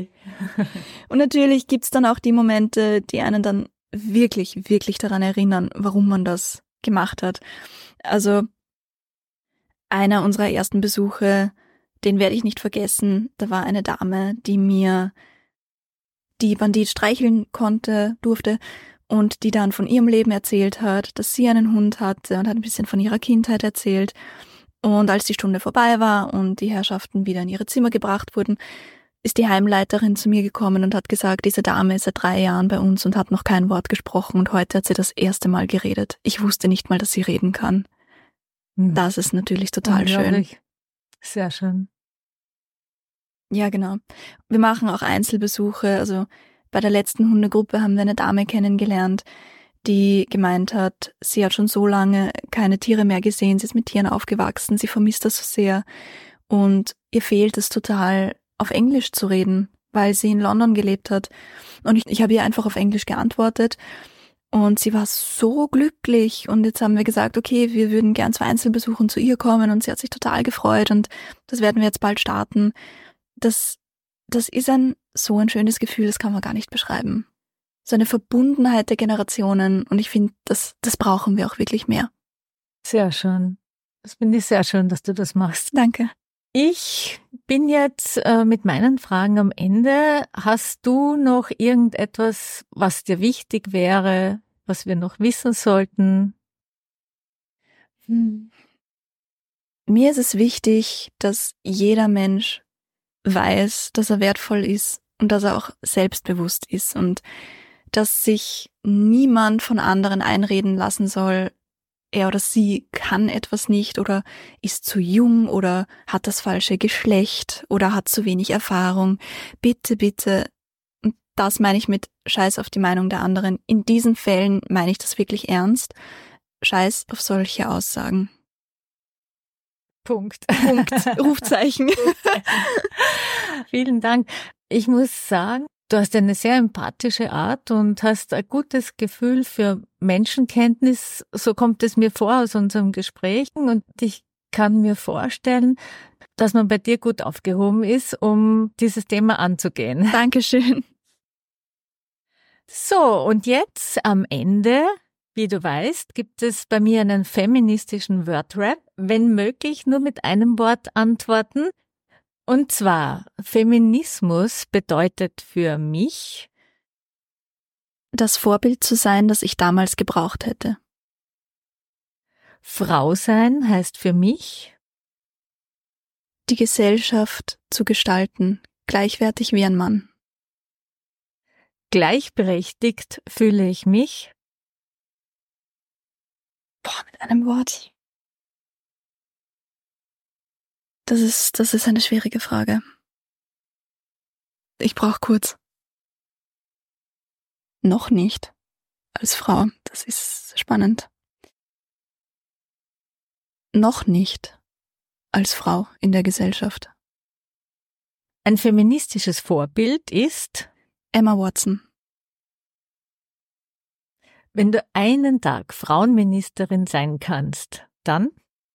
Und natürlich gibt's dann auch die Momente, die einen dann wirklich, wirklich daran erinnern, warum man das gemacht hat. Also einer unserer ersten Besuche, den werde ich nicht vergessen, da war eine Dame, die mir die Bandit streicheln konnte, durfte und die dann von ihrem Leben erzählt hat, dass sie einen Hund hatte und hat ein bisschen von ihrer Kindheit erzählt. Und als die Stunde vorbei war und die Herrschaften wieder in ihre Zimmer gebracht wurden, ist die Heimleiterin zu mir gekommen und hat gesagt, diese Dame ist seit drei Jahren bei uns und hat noch kein Wort gesprochen und heute hat sie das erste Mal geredet. Ich wusste nicht mal, dass sie reden kann. Mhm. Das ist natürlich total schön. Sehr schön. Ja, genau. Wir machen auch Einzelbesuche. Also bei der letzten Hundegruppe haben wir eine Dame kennengelernt, die gemeint hat, sie hat schon so lange keine Tiere mehr gesehen, sie ist mit Tieren aufgewachsen, sie vermisst das so sehr und ihr fehlt es total, auf Englisch zu reden, weil sie in London gelebt hat. Und ich, ich habe ihr einfach auf Englisch geantwortet und sie war so glücklich und jetzt haben wir gesagt, okay, wir würden gern zu Einzelbesuchen zu ihr kommen und sie hat sich total gefreut und das werden wir jetzt bald starten. Das, das ist ein so ein schönes Gefühl, das kann man gar nicht beschreiben. So eine Verbundenheit der Generationen und ich finde, das, das brauchen wir auch wirklich mehr. Sehr schön. Das finde ich sehr schön, dass du das machst. Danke. Ich bin jetzt äh, mit meinen Fragen am Ende. Hast du noch irgendetwas, was dir wichtig wäre, was wir noch wissen sollten? Hm. Mir ist es wichtig, dass jeder Mensch weiß, dass er wertvoll ist und dass er auch selbstbewusst ist und dass sich niemand von anderen einreden lassen soll, er oder sie kann etwas nicht oder ist zu jung oder hat das falsche Geschlecht oder hat zu wenig Erfahrung. Bitte, bitte, und das meine ich mit Scheiß auf die Meinung der anderen. In diesen Fällen meine ich das wirklich ernst. Scheiß auf solche Aussagen. Punkt. Punkt. Rufzeichen. Vielen Dank. Ich muss sagen, du hast eine sehr empathische Art und hast ein gutes Gefühl für Menschenkenntnis. So kommt es mir vor aus unserem Gespräch. Und ich kann mir vorstellen, dass man bei dir gut aufgehoben ist, um dieses Thema anzugehen. Dankeschön. So, und jetzt am Ende, wie du weißt, gibt es bei mir einen feministischen Wordrap. Wenn möglich, nur mit einem Wort antworten. Und zwar, Feminismus bedeutet für mich, das Vorbild zu sein, das ich damals gebraucht hätte. Frau sein heißt für mich, die Gesellschaft zu gestalten, gleichwertig wie ein Mann. Gleichberechtigt fühle ich mich. Boah, mit einem Wort. Das ist, das ist eine schwierige Frage. Ich brauche kurz. Noch nicht. Als Frau. Das ist spannend. Noch nicht. Als Frau in der Gesellschaft. Ein feministisches Vorbild ist Emma Watson. Wenn du einen Tag Frauenministerin sein kannst, dann?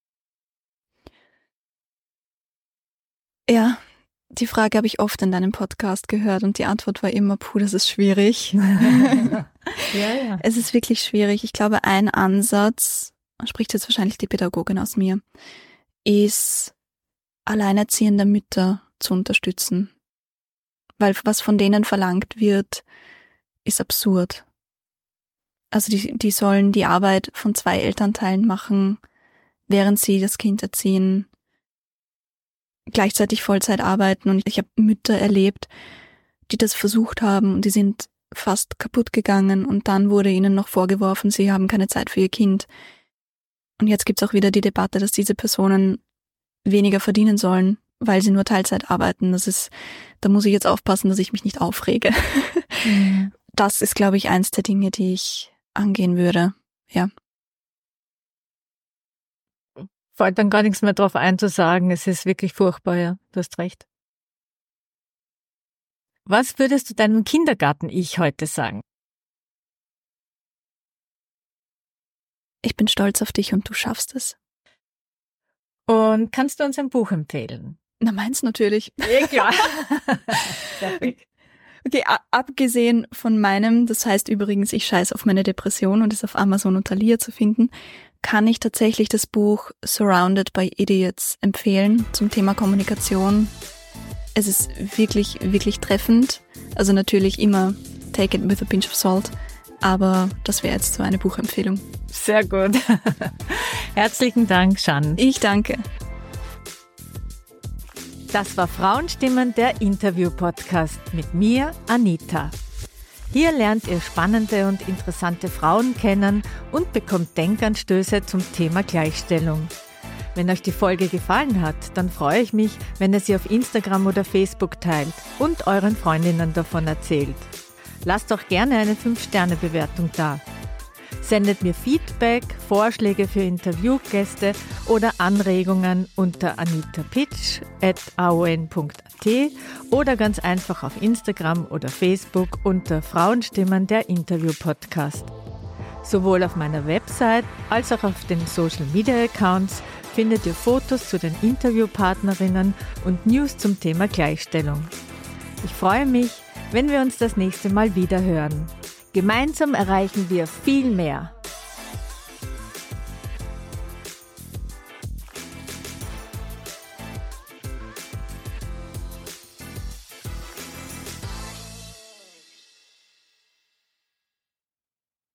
Ja, die Frage habe ich oft in deinem Podcast gehört und die Antwort war immer, puh, das ist schwierig. ja, ja. Es ist wirklich schwierig. Ich glaube, ein Ansatz, spricht jetzt wahrscheinlich die Pädagogin aus mir, ist, alleinerziehende Mütter zu unterstützen. Weil was von denen verlangt wird, ist absurd. Also die, die sollen die Arbeit von zwei Elternteilen machen, während sie das Kind erziehen, gleichzeitig Vollzeit arbeiten. Und ich habe Mütter erlebt, die das versucht haben und die sind fast kaputt gegangen und dann wurde ihnen noch vorgeworfen, sie haben keine Zeit für ihr Kind. Und jetzt gibt's auch wieder die Debatte, dass diese Personen weniger verdienen sollen, weil sie nur Teilzeit arbeiten. Das ist, da muss ich jetzt aufpassen, dass ich mich nicht aufrege. Mhm. Das ist, glaube ich, eins der Dinge, die ich angehen würde. Ja. Fällt dann gar nichts mehr drauf einzusagen. Es ist wirklich furchtbar, ja. Du hast recht. Was würdest du deinem Kindergarten-Ich heute sagen? Ich bin stolz auf dich und du schaffst es. Und kannst du uns ein Buch empfehlen? Na, meins natürlich. Ja, klar. Perfekt. Okay, a- abgesehen von meinem, das heißt übrigens, ich scheiß auf meine Depression und ist auf Amazon und Thalia zu finden, kann ich tatsächlich das Buch Surrounded by Idiots empfehlen zum Thema Kommunikation. Es ist wirklich, wirklich treffend. Also natürlich immer take it with a pinch of salt, aber das wäre jetzt so eine Buchempfehlung. Sehr gut. Herzlichen Dank, Jeanne. Ich danke. Das war Frauenstimmen, der Interview-Podcast mit mir, Anita. Hier lernt ihr spannende und interessante Frauen kennen und bekommt Denkanstöße zum Thema Gleichstellung. Wenn euch die Folge gefallen hat, dann freue ich mich, wenn ihr sie auf Instagram oder Facebook teilt und euren Freundinnen davon erzählt. Lasst doch gerne eine fünf Sterne Bewertung da. Sendet mir Feedback, Vorschläge für Interviewgäste oder Anregungen unter anitapitsch at a o n punkt a t oder ganz einfach auf Instagram oder Facebook unter Frauenstimmen, der Interview-Podcast. Sowohl auf meiner Website als auch auf den Social-Media-Accounts findet ihr Fotos zu den Interviewpartnerinnen und News zum Thema Gleichstellung. Ich freue mich, wenn wir uns das nächste Mal wieder hören. Gemeinsam erreichen wir viel mehr.